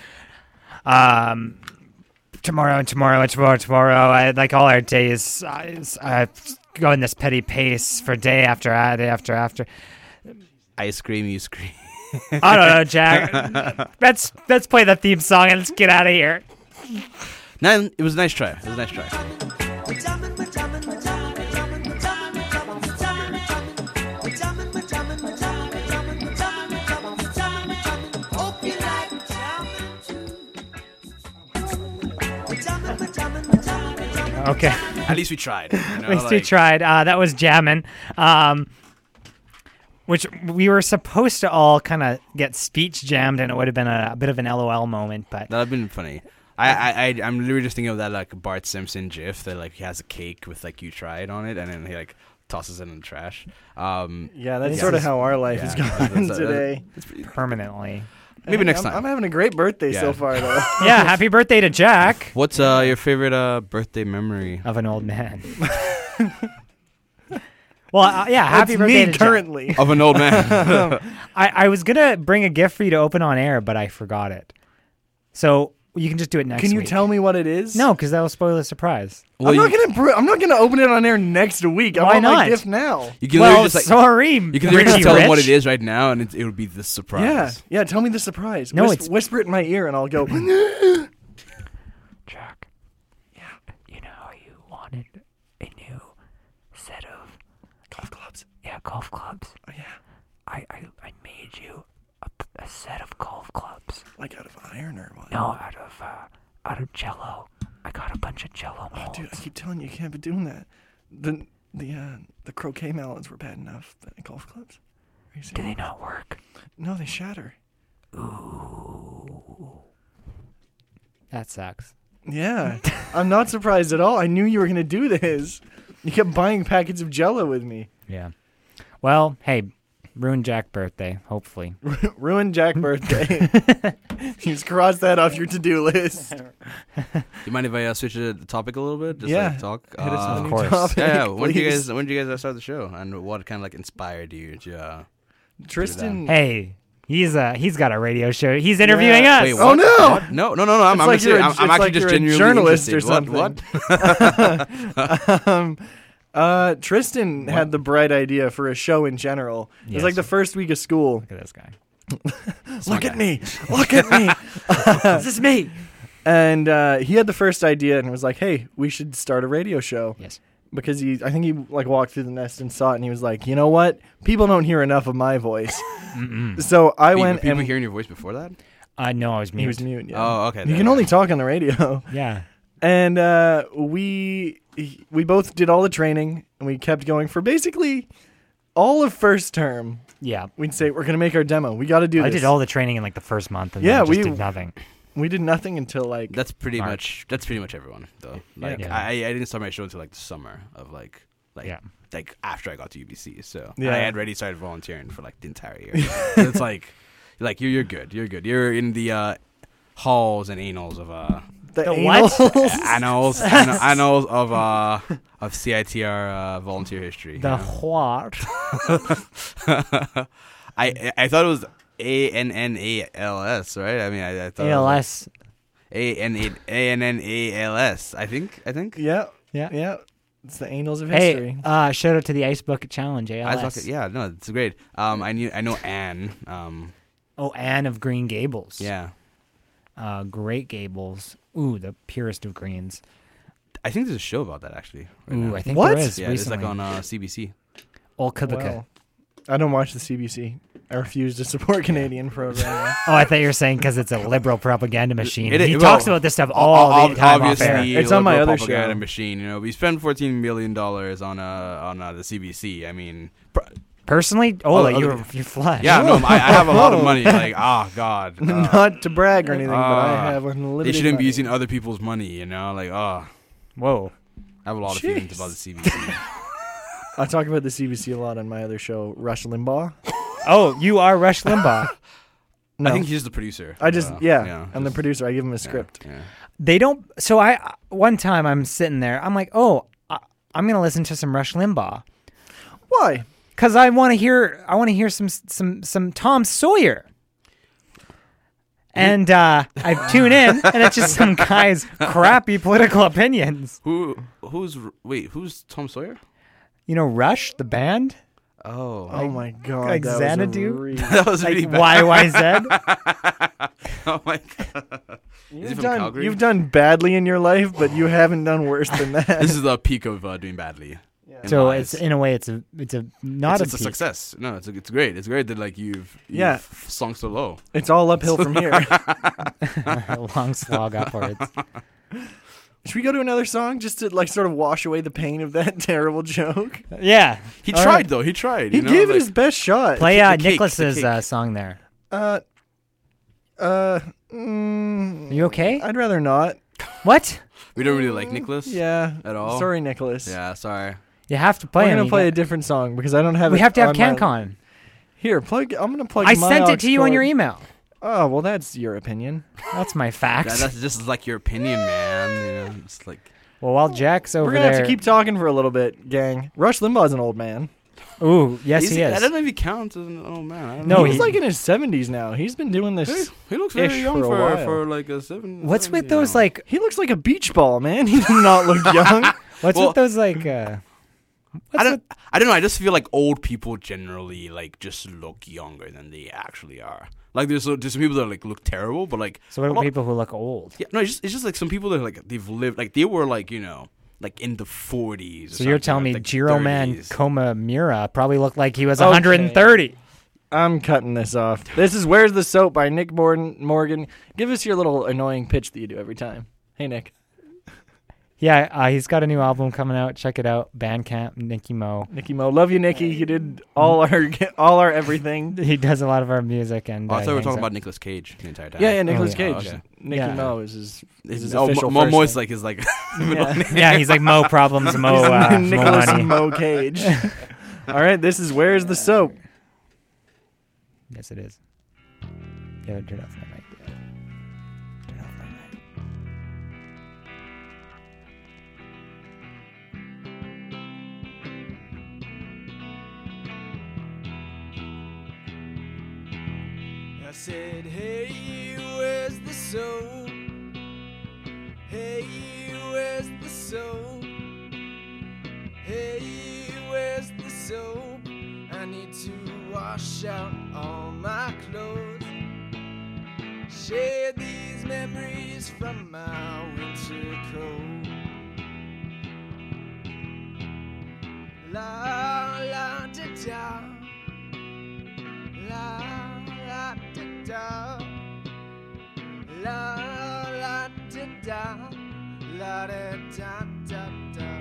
Tomorrow. I like all our days. I go in this petty pace for day after day after. I scream, you scream. I don't know, Jack. Let's play the theme song and let's get out of here. No, it was a nice try. It was a nice try. Okay. At least we tried. You know, At least we tried. That was jammin'. Which we were supposed to all kind of get speech jammed, and it would have been a bit of an LOL moment. But That'd been funny. I'm literally just thinking of that like Bart Simpson GIF that like he has a cake with like "you tried" on it, and then he like tosses it in the trash. Yeah, that's This sort of is- how our life is going today. permanently. Maybe Hey, next I'm time. having a great birthday so Yeah. far, though. Yeah, happy birthday to Jack What's your favorite birthday memory? of an old man. Well, yeah, happy That's birthday me to currently. Of an old man. I was gonna bring a gift for you to open on air, but I forgot it. So you can just do it next Can you week. tell me what it is? No, because that will spoil the surprise. I'm not gonna open it on air next week. I Why want my not? gift now. You can Well, literally just like sorry, you can literally just Richie tell them what Rich. it is right now, and it would be the surprise. Yeah. Tell me the surprise. No, whisper it in my ear, and I'll go. Jack, yeah, you know how you wanted a new set of Golf clubs. Yeah, golf clubs. Oh yeah. I made you a set of golf clubs. Like out of iron or what? No, out of Jello. I got a bunch of Jello molds. Oh, dude, I keep telling you, you can't be doing that. The croquet mallards were bad enough. The golf clubs. Are you Do serious? they not work? No, they shatter. Ooh. That sucks. Yeah. I'm not surprised at all. I knew you were gonna do this. You kept buying packets of Jello with me. Yeah. Well, hey, ruined Jack's birthday, hopefully. Ruined Jack birthday. Just cross that off your to-do list. You mind if I switch the topic a little bit? Just Yeah. like talk. Hit us with a Of new course. topic, Yeah. When did please. you guys start the show, and what kind of like inspired you to? Tristan. Hey, he's got a radio show. He's interviewing Yeah. us. Wait, Oh, what? no! What? No. I'm like actually, you're a- I'm it's actually like just you're a genuinely journalist or interested. What? Tristan had the bright idea for a show in general. It was Yes. like the first week of school. Look at this guy. Look at me. Look at me. This is me. And he had the first idea and was like, "Hey, we should start a radio show." Yes. Because I think he like walked through the nest and saw it, and he was like, "You know what? People don't hear enough of my voice." So I Were went people and hearing your voice before that? No, I was mute. he was mute. Yeah. Oh, okay. You can only talk on the radio. Yeah. And we both did all the training, and we kept going for basically all of first term. Yeah. We'd say we're gonna make our demo. We got to do this. I did all the training in like the first month, and Yeah, then just we- did nothing. We did nothing until like That's pretty March. much everyone though. Like Yeah. I didn't start my show until like the summer of like Yeah. like after I got to UBC. So Yeah. I had already started volunteering for like the entire year. So it's like you're good. You're good. You're in the halls and annals of the The what? anals. annals of CITR volunteer history. The you know? what? I thought it was ANNALS, right? I mean, I thought ALS. ANNALS. I think. Yeah. Yeah. Yeah. It's the annals of history. Hey, shout out to the Ice Bucket Challenge, ALS. Yeah, no, it's great. I know Anne. Oh, Anne of Green Gables. Yeah. Great Gables. Ooh, the purest of greens. I think there's a show about that actually. Right Ooh, now. I think What? there is. Yeah, it's recently. like on CBC. Old Kubika. Well, I don't watch the CBC. I refuse to support Canadian programming. Oh, I thought you were saying because it's a liberal propaganda machine. It is- He well, talks about this stuff all the time off air. Obviously, It's on my liberal other propaganda show. machine. You know, we spent $14 million on the CBC. I mean, Personally, you're flush. yeah, no, I have a lot of money. Like, God, Not to brag or anything, but I have unlimited they shouldn't be money. using other people's money. You know, like, Whoa. I have a lot of feelings Jeez. about the CBC. I talk about the CBC a lot on my other show, Rush Limbaugh. Oh, you are Rush Limbaugh. No, I think he's the producer. I'm the just- producer. I give him a yeah, script. Yeah. They don't. So one time I'm sitting there. I'm like, I'm gonna listen to some Rush Limbaugh Why? because I want to hear some Tom Sawyer. And I tune in, and it's just some guy's crappy political opinions. Who's Tom Sawyer? You know, Rush, the band, Oh Oh, my god, like that Xanadu? was a that was really like bad. YYZ. Oh my god. Is he from Calgary? You've done badly in your life, but you haven't done worse than that. This is the peak of doing badly. in So my it's eyes. in a way, it's a not it's a peak. success. No, it's great. It's great that like you've Yeah. sunk so low. It's all uphill from here. A long slog upwards. Should we go to another song just to like sort of wash away the pain of that terrible joke? Yeah, He All tried right. though. He tried. He you know, gave it like- his best shot. play the cake, Nicholas's the cake. song there. Are Are you okay? I'd rather not. What? We don't really like Nicholas. Yeah. At all? Sorry, Nicholas. Yeah. Sorry. You have to play We're him. gonna You play a got- different song because I don't have. We it have to have on my- CanCon. Here, plug. I'm gonna plug. I my sent aux it to you on cord. your email. Oh well, that's your opinion. That's my fact. That's just like your opinion, man. You know, it's like Well, while Jack's over We're gonna there. have to keep talking for a little bit, gang. Rush Limbaugh's an old man. Ooh, yes, he I is. don't know if he counts as an old man. I don't No, know. he's he- like in his 70s now. He's been doing this. He looks very ish young for a while. for like a 7. What's with 70, those you know. like? He looks like a beach ball, man. He does not look young. What's Well- with those like? I don't know. I just feel like old people generally like just look younger than they actually are. Like there's some people that like look terrible, but like So what a about lot- people who look old? Yeah, no, it's just like some people that like they've lived like they were like like in the 40s. or So you're something, telling me like Jiro Man 30s. Koma Mura probably looked like he was Okay. 130. I'm cutting this off. This is Where's the Soap by Nick Morgan. Give us your little annoying pitch that you do every time. Hey, Nick. Yeah, he's got a new album coming out. Check it out. Bandcamp, Nicky Mo. Nicky Mo. Love you, Nicky. You did all our everything. He does a lot of our music, and Oh, I thought we were hangs talking out. about Nicolas Cage the entire time. Yeah, Nicolas yeah. Cage. Oh, okay. Nicky Yeah. Mo is his Oh, official Mo first is name. like his like Yeah. Yeah, he's like Mo Problems, Mo, Mo Nicholas Money. Mo Cage. All right, this is Where's the Soap? Yes, it is. Yeah, turn off my mic. Yeah. Turn off my mic. I said, hey, where's the soap? Hey, where's the soap? Hey, where's the soap? I need to wash out all my clothes. Share these memories from my winter coat. La la da da. La la da da. La la da da. La da da da da.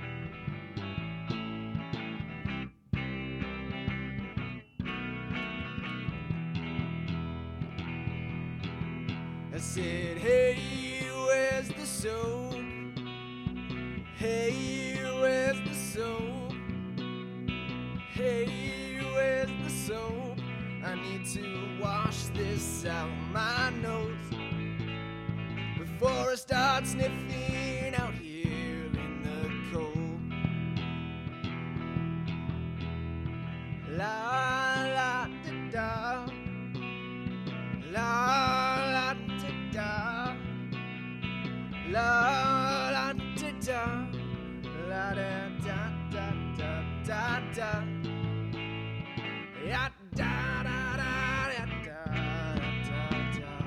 I said, hey, where's the soap? Hey, where's the soap? Hey, where's the soap? I need to wash this out my nose before I start sniffing out here in the cold. La la da da. La da da da, la da da da da da da. Ya da da da da da da da.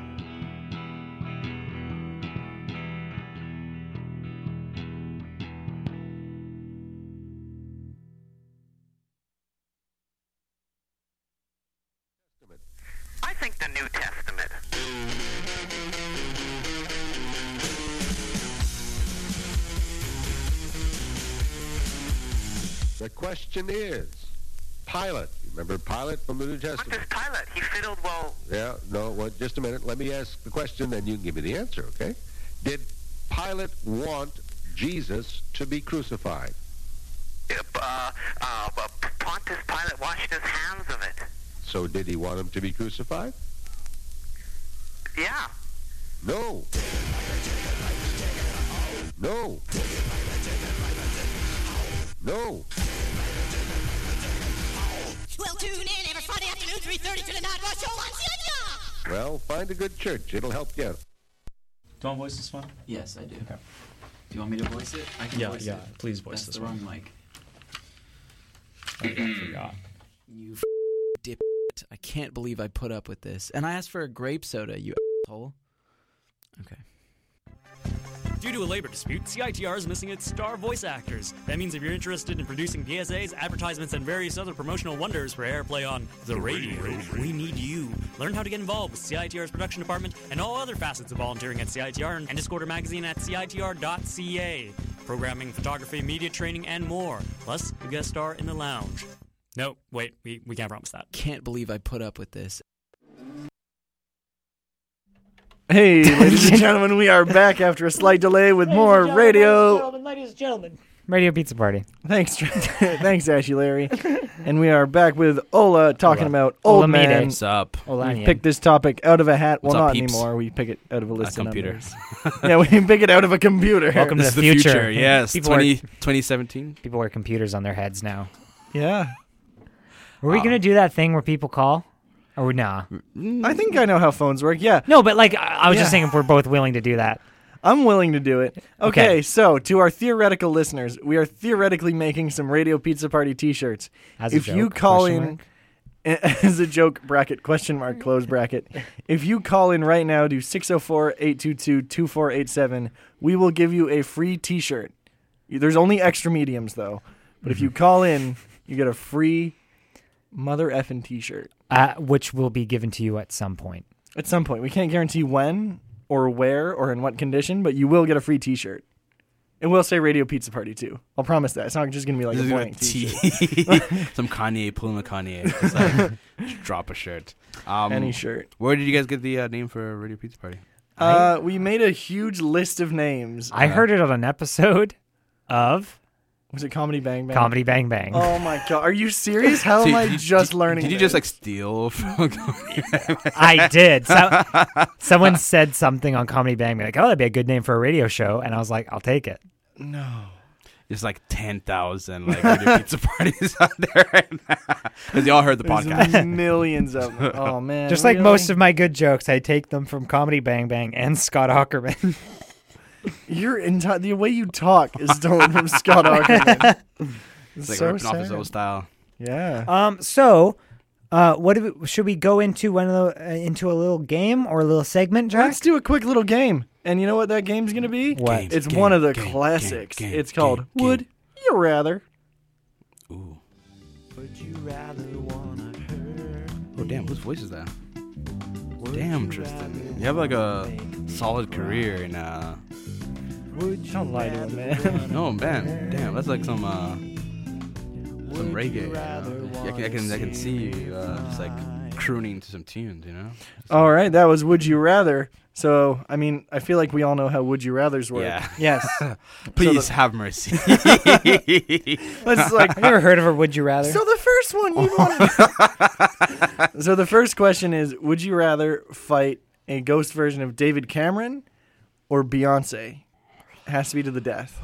I think the New Testament. The question is, Pilate. You remember Pilate from the New What Testament? does Pilate? He fiddled well. Yeah, no, well, just a minute. Let me ask the question, then you can give me the answer, okay? Did Pilate want Jesus to be crucified? Pontius Pilate washed his hands of it. So did he want him to be crucified? Yeah. No. No. No. Well, tune in every Friday afternoon, 3:30 to the Night Rush Show on CNR. Well, find a good church. It'll help you out. Do you want to voice this one? Yes, I do. Okay. Do you want me to voice it? I can voice it. Please voice That's this the one. wrong mic. I forgot. You dip. I can't believe I put up with this. And I asked for a grape soda, you asshole. Okay. Due to a labor dispute, CITR is missing its star voice actors. That means if you're interested in producing PSAs, advertisements, and various other promotional wonders for airplay on the radio, we need you. Learn how to get involved with CITR's production department and all other facets of volunteering at CITR and discover magazine at CITR.ca. Programming, photography, media training, and more. Plus, a guest star in the lounge. No, wait, we can't promise that. Can't believe I put up with this. Hey, ladies and gentlemen, we are back after a slight delay with more radio. Ladies and gentlemen. Radio Pizza Party. Thanks, thanks, Ashy Larry. And we are back with Ola talking about old Olamide. man. What's up? We Olanian. picked this topic out of a hat. Well, What's up, not peeps? anymore. We pick it out of a list of computer. numbers. Yeah, we pick it out of a computer. Welcome to This the is the future. future. Yes, People 2017. People wear computers on their heads now. Yeah. Were we going to do that thing where people call? Or nah? I think I know how phones work. Yeah. No, but like, I was just Yeah. saying if we're both willing to do that. I'm willing to do it. Okay, Okay. so to our theoretical listeners, we are theoretically making some Radio Pizza Party t-shirts. As a If you joke, call question in as a joke bracket, question mark, close bracket. If you call in right now to 604-822-2487, we will give you a free t-shirt. There's only extra mediums though. But if you call in, you get a free mother effing t-shirt. Which will be given to you at some point. At some point. We can't guarantee when or where or in what condition, but you will get a free t-shirt. It will say Radio Pizza Party too. I'll promise that. It's not just going to be like This a is blank gonna t-shirt. Some Kanye pulling a Kanye. Just like, drop a shirt. Any shirt. Where did you guys get the name for Radio Pizza Party? We made a huge list of names. I heard it on an episode of Was it Comedy Bang Bang? Comedy Bang Bang. Oh my god. Are you serious? How am I just learning Did you this? just like steal from Comedy Bang Bang? I did. Someone said something on Comedy Bang Bang, like, oh, that'd be a good name for a radio show. And I was like, I'll take it. No. There's like 10,000 like Radio Pizza Parties out there right now. Because y'all heard the podcast. There's millions of them. Oh man. Just like really? most of my good jokes, I take them from Comedy Bang Bang and Scott Aukerman. The way you talk is stolen from Scott Aukerman. It's like so ripping off his sad. old style. Yeah. So, should we go into into a little game or a little segment, Jack? Let's do a quick little game. And you know what that game's going to be? What? It's one of the classics. It's called Would You Rather? Ooh. Would you rather wanna hurt? Oh, damn. Whose voice is that? Damn, Tristan. You have like a solid career in Don't lie to him, man. No, man. Damn, that's like some reggae. I can see you just like crooning to some tunes, you know? All right, that was Would You Rather. So, I mean, I feel like we all know how Would You Rathers work. Yeah. Yes. Please have mercy. Let's like. I've never heard of a Would You Rather. So the first one you want. So the first question is: would you rather fight a ghost version of David Cameron or Beyonce? It has to be to the death.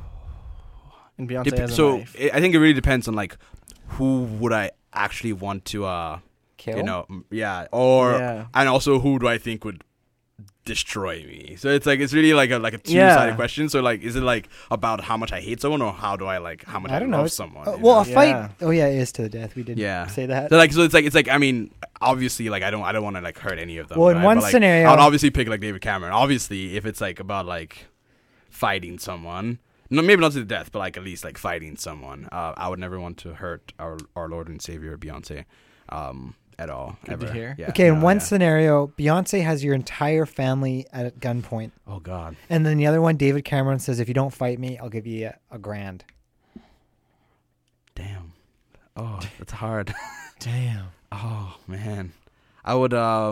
And Beyonce has a knife. I think it really depends on like who would I actually want to kill. You know, yeah, or Yeah. and also who do I think would destroy me. So it's really like a two-sided question. So like, is it like about how much I hate someone, or how do I like how much I love someone? Well, a fight. Oh yeah, it is to the death. We did say that. So it's like I mean, obviously, like I don't want to like hurt any of them. Well, in one but, like, scenario, I'd obviously pick like David Cameron. Obviously, if it's like about like fighting someone, no, maybe not to the death, but like at least like fighting someone. I would never want to hurt our Lord and Savior Beyonce. At all. Good to hear. Yeah, in one scenario, Beyonce has your entire family at gunpoint. Oh, God. And then the other one, David Cameron says, if you don't fight me, I'll give you $1,000. Damn. Oh, that's hard. Damn. Oh, man. I would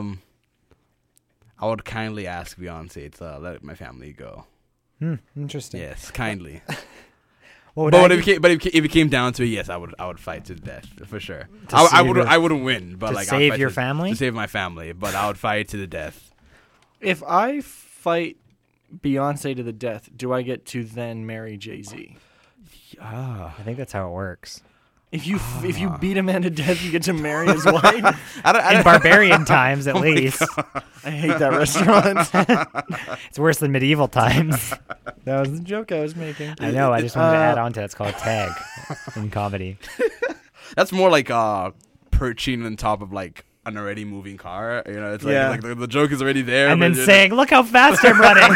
kindly ask Beyonce to let my family go. Interesting. Yes, kindly. But if it came down to it, yes, I would fight to the death for sure. I wouldn't win, but like save I'd your fight family, to save my family, but I would fight to the death. If I fight Beyonce to the death, do I get to then marry Jay-Z? I think that's how it works. If you beat a man to death, you get to marry his wife. In barbarian times, at least. I hate that restaurant. It's worse than medieval times. That was the joke I was making. I know. I just wanted to add on to that. It's called a tag in comedy. That's more like perching on top of like an already moving car. You know, it's like, like the joke is already there. And then saying, "Look how fast I'm running."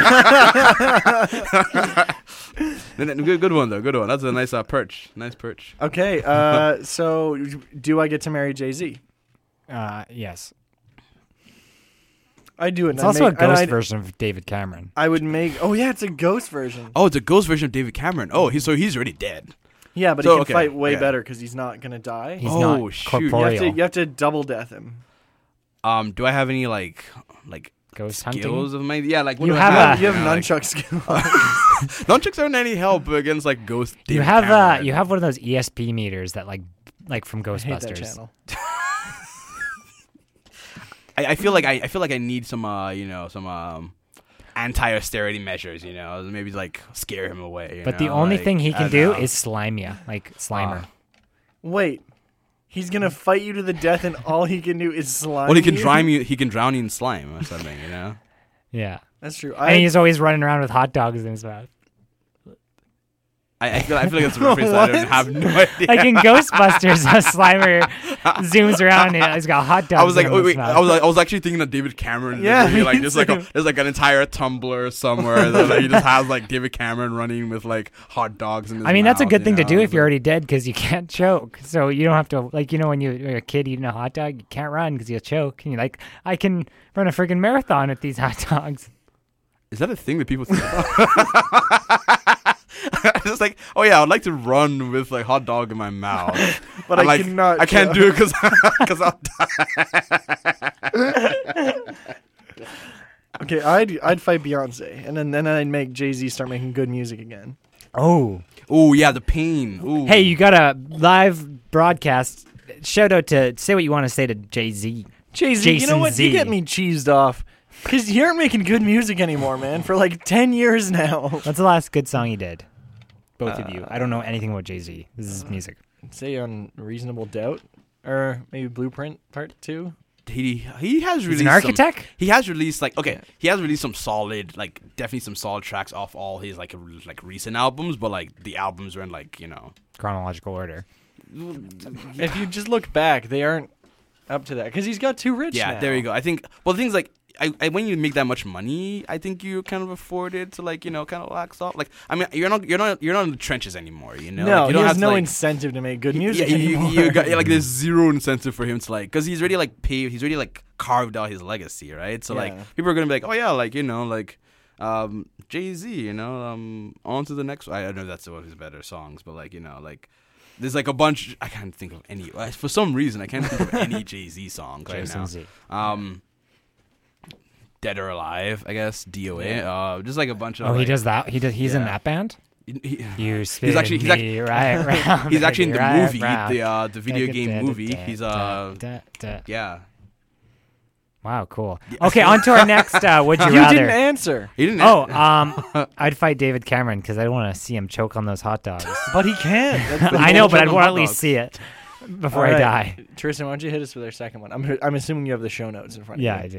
Good one though. Good one. That's a nice perch. Nice perch. Okay. So do I get to marry Jay-Z? Yes. I do it. It's also a ghost version of David Cameron. I would make. Oh yeah, it's a ghost version. Oh, it's a ghost version of David Cameron. Oh, he's already dead. Yeah, but he can fight way better because he's not gonna die. He's not corporeal. You have to double death him. Do I have any like ghost skills hunting? of my what you do have I have? You have nunchuck skills. Nunchucks aren't any help against like ghost. You have you have one of those ESP meters that like from Ghostbusters. I hate that channel. I feel like I need some some anti-austerity measures, maybe like scare him away. But the only thing he can do is slime you, like Slimer. Wait, he's gonna fight you to the death, and all he can do is slime. Well, he can drown you. He can drown you in slime or something, Yeah, that's true. And he's always running around with hot dogs in his mouth. I feel like that's a reference I don't have no idea. Like in Ghostbusters, a Slimer zooms around and he's got hot dogs. I was like, in his wait, mouth. I was actually thinking of David Cameron. Yeah, like there's like an entire tumbler somewhere that like, he just has like David Cameron running with like hot dogs in his mouth. That's a good thing to do if you're already dead because you can't choke. So you don't have to when you're a kid eating a hot dog, you can't run because you'll choke. And you're like, I can run a friggin' marathon with these hot dogs. Is that a thing that people think about? Just like, oh yeah, I would like to run with like hot dog in my mouth, but I cannot. I can't do it because I'll die. Okay, I'd fight Beyonce, and then I'd make Jay-Z start making good music again. Oh yeah, the pain. Ooh. Hey, you got a live broadcast. Shout out to say what you want to say to Jay-Z. Jay-Z, you know what? You get me cheesed off. Because you aren't making good music anymore, man, for like 10 years now. What's the last good song you did? Both of you. I don't know anything about Jay-Z. This is music. Say on Reasonable Doubt, or maybe Blueprint Part 2. He has released an architect. He has released he has released some solid definitely some solid tracks off all his like recent albums, but like the albums are in chronological order. If you just look back, they aren't up to that because he's got too rich. Yeah, now. There you go. I think the things like. When you make that much money, I think you kind of afford it to kind of lax off. Like, I mean, you're not in the trenches anymore. No, you don't he has have no incentive to make good music anymore. You got there's zero incentive for him to because he's already he's already carved out his legacy, right? So people are gonna be like, oh yeah, Jay-Z, on to the next one. I don't know if that's one of his better songs, but there's a bunch. I can't think of any. For some reason, I can't think of any Jay-Z songs right now. Dead or Alive, I guess. DOA. Just a bunch of. Oh, he does that. He's in that band. You spin me right round. He's actually in the right movie, round. the video game movie. He's yeah. Wow, cool. Okay, on to our next. Would you rather? You didn't answer. He didn't. I'd fight David Cameron because I don't want to see him choke on those hot dogs. But he can. I know, but I'd want to at least see it before I die. Tristan, why don't you hit us with our second one? I'm assuming you have the show notes in front of you. Yeah, I do.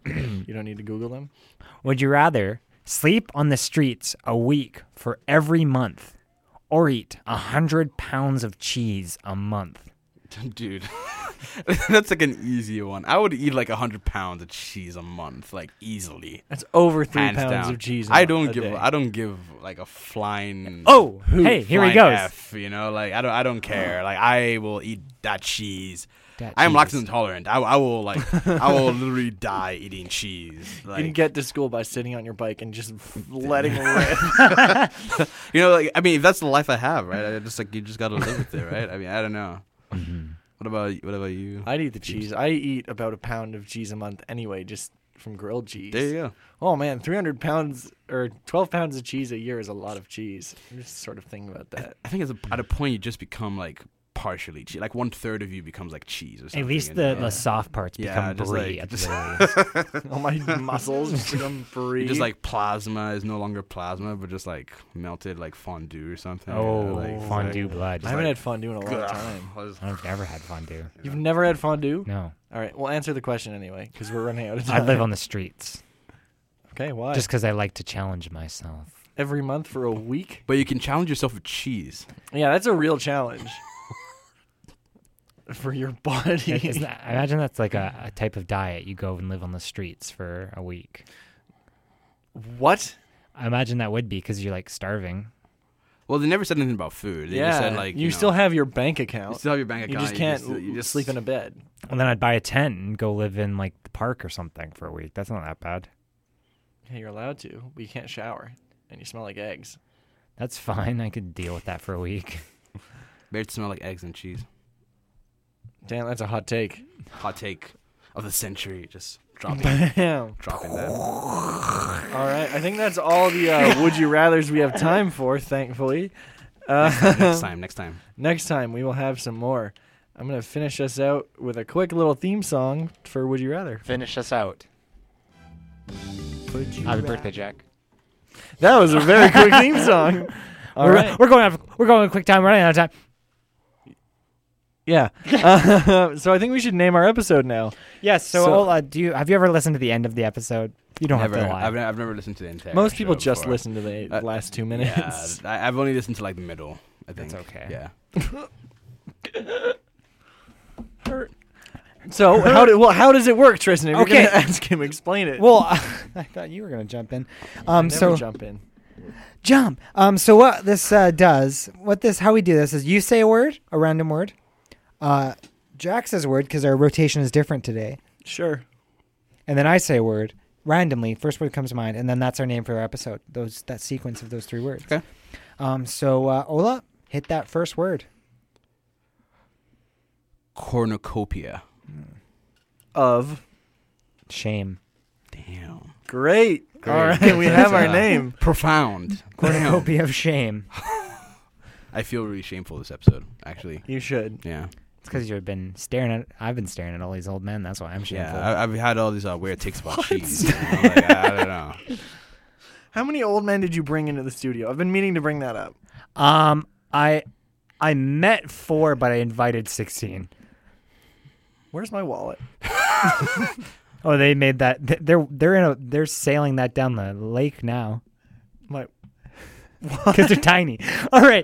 You don't need to Google them. Would you rather sleep on the streets a week for every month or eat 100 pounds of cheese a month? Dude, that's like an easy one. I would eat like 100 pounds of cheese a month, like easily. That's over 3 Hands pounds down. of cheese. I a don't give. day. I don't give like a flying. Oh, hey, here he flying goes. F, you know, like I don't care. Like I will eat that cheese. That I am cheese. lactose intolerant. I will I will literally die eating cheese. You Like can get to school by sitting on your bike and just letting it rip. you know, like I mean, if that's the life I have, right? I just like you just gotta live with it, right? I mean, I don't know. What about you? I'd eat the cheese. I eat about a pound of cheese a month anyway, just from grilled cheese. There you go. Oh man, 300 pounds or 12 pounds of cheese a year is a lot of cheese. I'm just sort of thinking about that. I think at a point you just become like partially cheese. Like 1/3 of you becomes like cheese or something. At least you know? the soft parts Yeah, become just brie like- at the very least. All my muscles just become brie. Just like plasma is no longer plasma, but just like melted like fondue or something. Oh, you know, like, it's fondue like- blood. I haven't had fondue in a long time. I've never had fondue. You've never had fondue? No. All right, well, answer the question anyway, because we're running out of I time. live on the streets. Okay, why? Just because I like to challenge myself. Every month for a week? But you can challenge yourself with cheese. Yeah, that's a real challenge. For your body. I imagine that's like a type of diet. You go and live on the streets for a week. What? I imagine that would be because you're like starving. Well, they never said anything about food. They just said like you know, still have your bank account. You still have your bank account. You just can't you just sleep in a bed. And then I'd buy a tent and go live in like the park or something for a week. That's not that bad. Yeah, you're allowed to, but you can't shower, and you smell like eggs. That's fine. I could deal with that for a week. Bears smell like eggs and cheese. Damn, that's a hot take. Hot take of the century. Just dropping Bam. dropping that. All right, I think that's all the Would You Rathers we have time for, thankfully. Next time. Next time, we will have some more. I'm going to finish us out with a quick little theme song for Would You Rather. Finish us out. Would you Happy rather? birthday, Jack. That was a very quick theme song. All right. We're going a quick time. We're running out of time. Yeah. So I think we should name our episode now. Yes. So Ola, have you ever listened to the end of the episode? You don't Never. have to lie. I've never listened to the entire. Most people show just before. listen to the last 2 minutes. Yeah, I've only listened to like the middle. I think That's okay. Yeah. So how does it work, Tristan? If Okay. you're gonna ask him, explain it. Well, I thought you were going to jump in. I never So jump in. jump. So what this does, how we do this is you say a word, a random word. Jack says a word because our rotation is different today. Sure. And then I say a word randomly. First word comes to mind, and then that's our name for our episode. That sequence of those 3 words. Okay. So Ola, hit that first word. Cornucopia. Of Shame. Damn. Great. All right, we have our name. Profound. Cornucopia of shame. I feel really shameful this episode. Actually. You should. Yeah. It's because I've been staring at all these old men. That's why I'm shameful. Yeah. I've had all these weird takes about cheese. You know? Like, I don't know. How many old men did you bring into the studio? I've been meaning to bring that up. I met 4, but I invited 16. Where's my wallet? Oh, they made that. They're sailing that down the lake now. Because they're tiny. All right.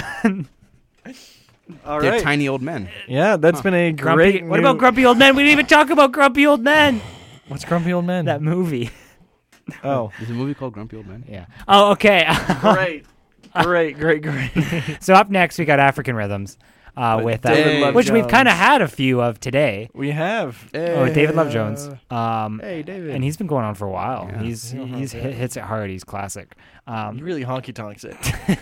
All They're right. tiny old men. Yeah, that's been a great. What about Grumpy Old Men? We didn't even talk about Grumpy Old Men. What's Grumpy Old Men? That movie. Oh, There's a movie called Grumpy Old Men. Yeah. Oh, okay. Great. So up next we got African Rhythms. With David Love which we've Jones. kind of had a few of today. We have. Oh, David Love Jones. Hey, David. And he's been going on for a while. Yeah. He's hits it hard. He's classic. He really honky tonks it.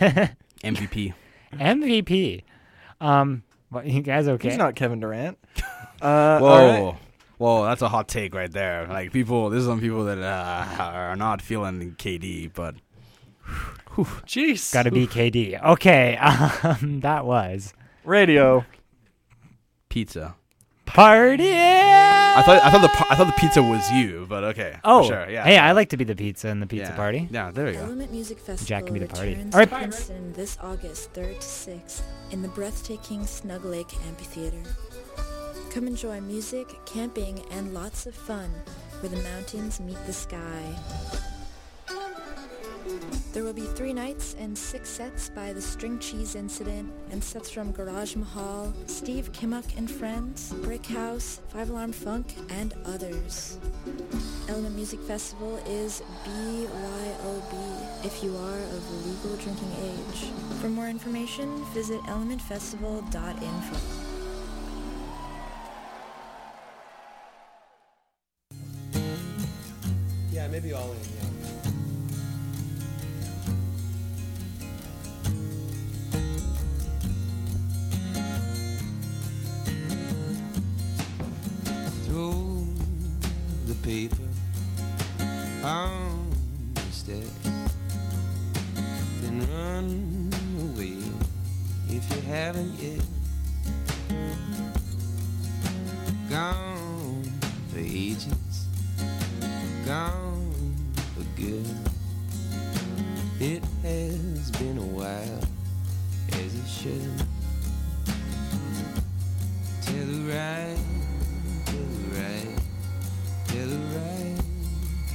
MVP. What, you guys okay? He's not Kevin Durant. Whoa. Whoa, that's a hot take right there. Like there's some people that are not feeling KD, but Jeez. Got to be KD. Okay, that was radio. Pizza. Party. I thought the pizza was you, but okay. Oh, sure. Yeah. Hey, I like to be the pizza in the pizza Yeah. party. Yeah, there you go. Element Music Festival Jack can be the party. returns All right, to Princeton this August 3rd to 6th in the breathtaking Snug Lake Amphitheater. Come enjoy music, camping, and lots of fun where the mountains meet the sky. There will be 3 nights and 6 sets by The String Cheese Incident and sets from Garage Mahal, Steve Kimmock and Friends, Brick House, 5 Alarm Funk, and others. Element Music Festival is BYOB if you are of legal drinking age. For more information, visit elementfestival.info. Yeah, maybe all in, yeah. Throw the paper on the steps, then run away if you haven't yet. Gone for ages, gone for good. It has been a while, as it should.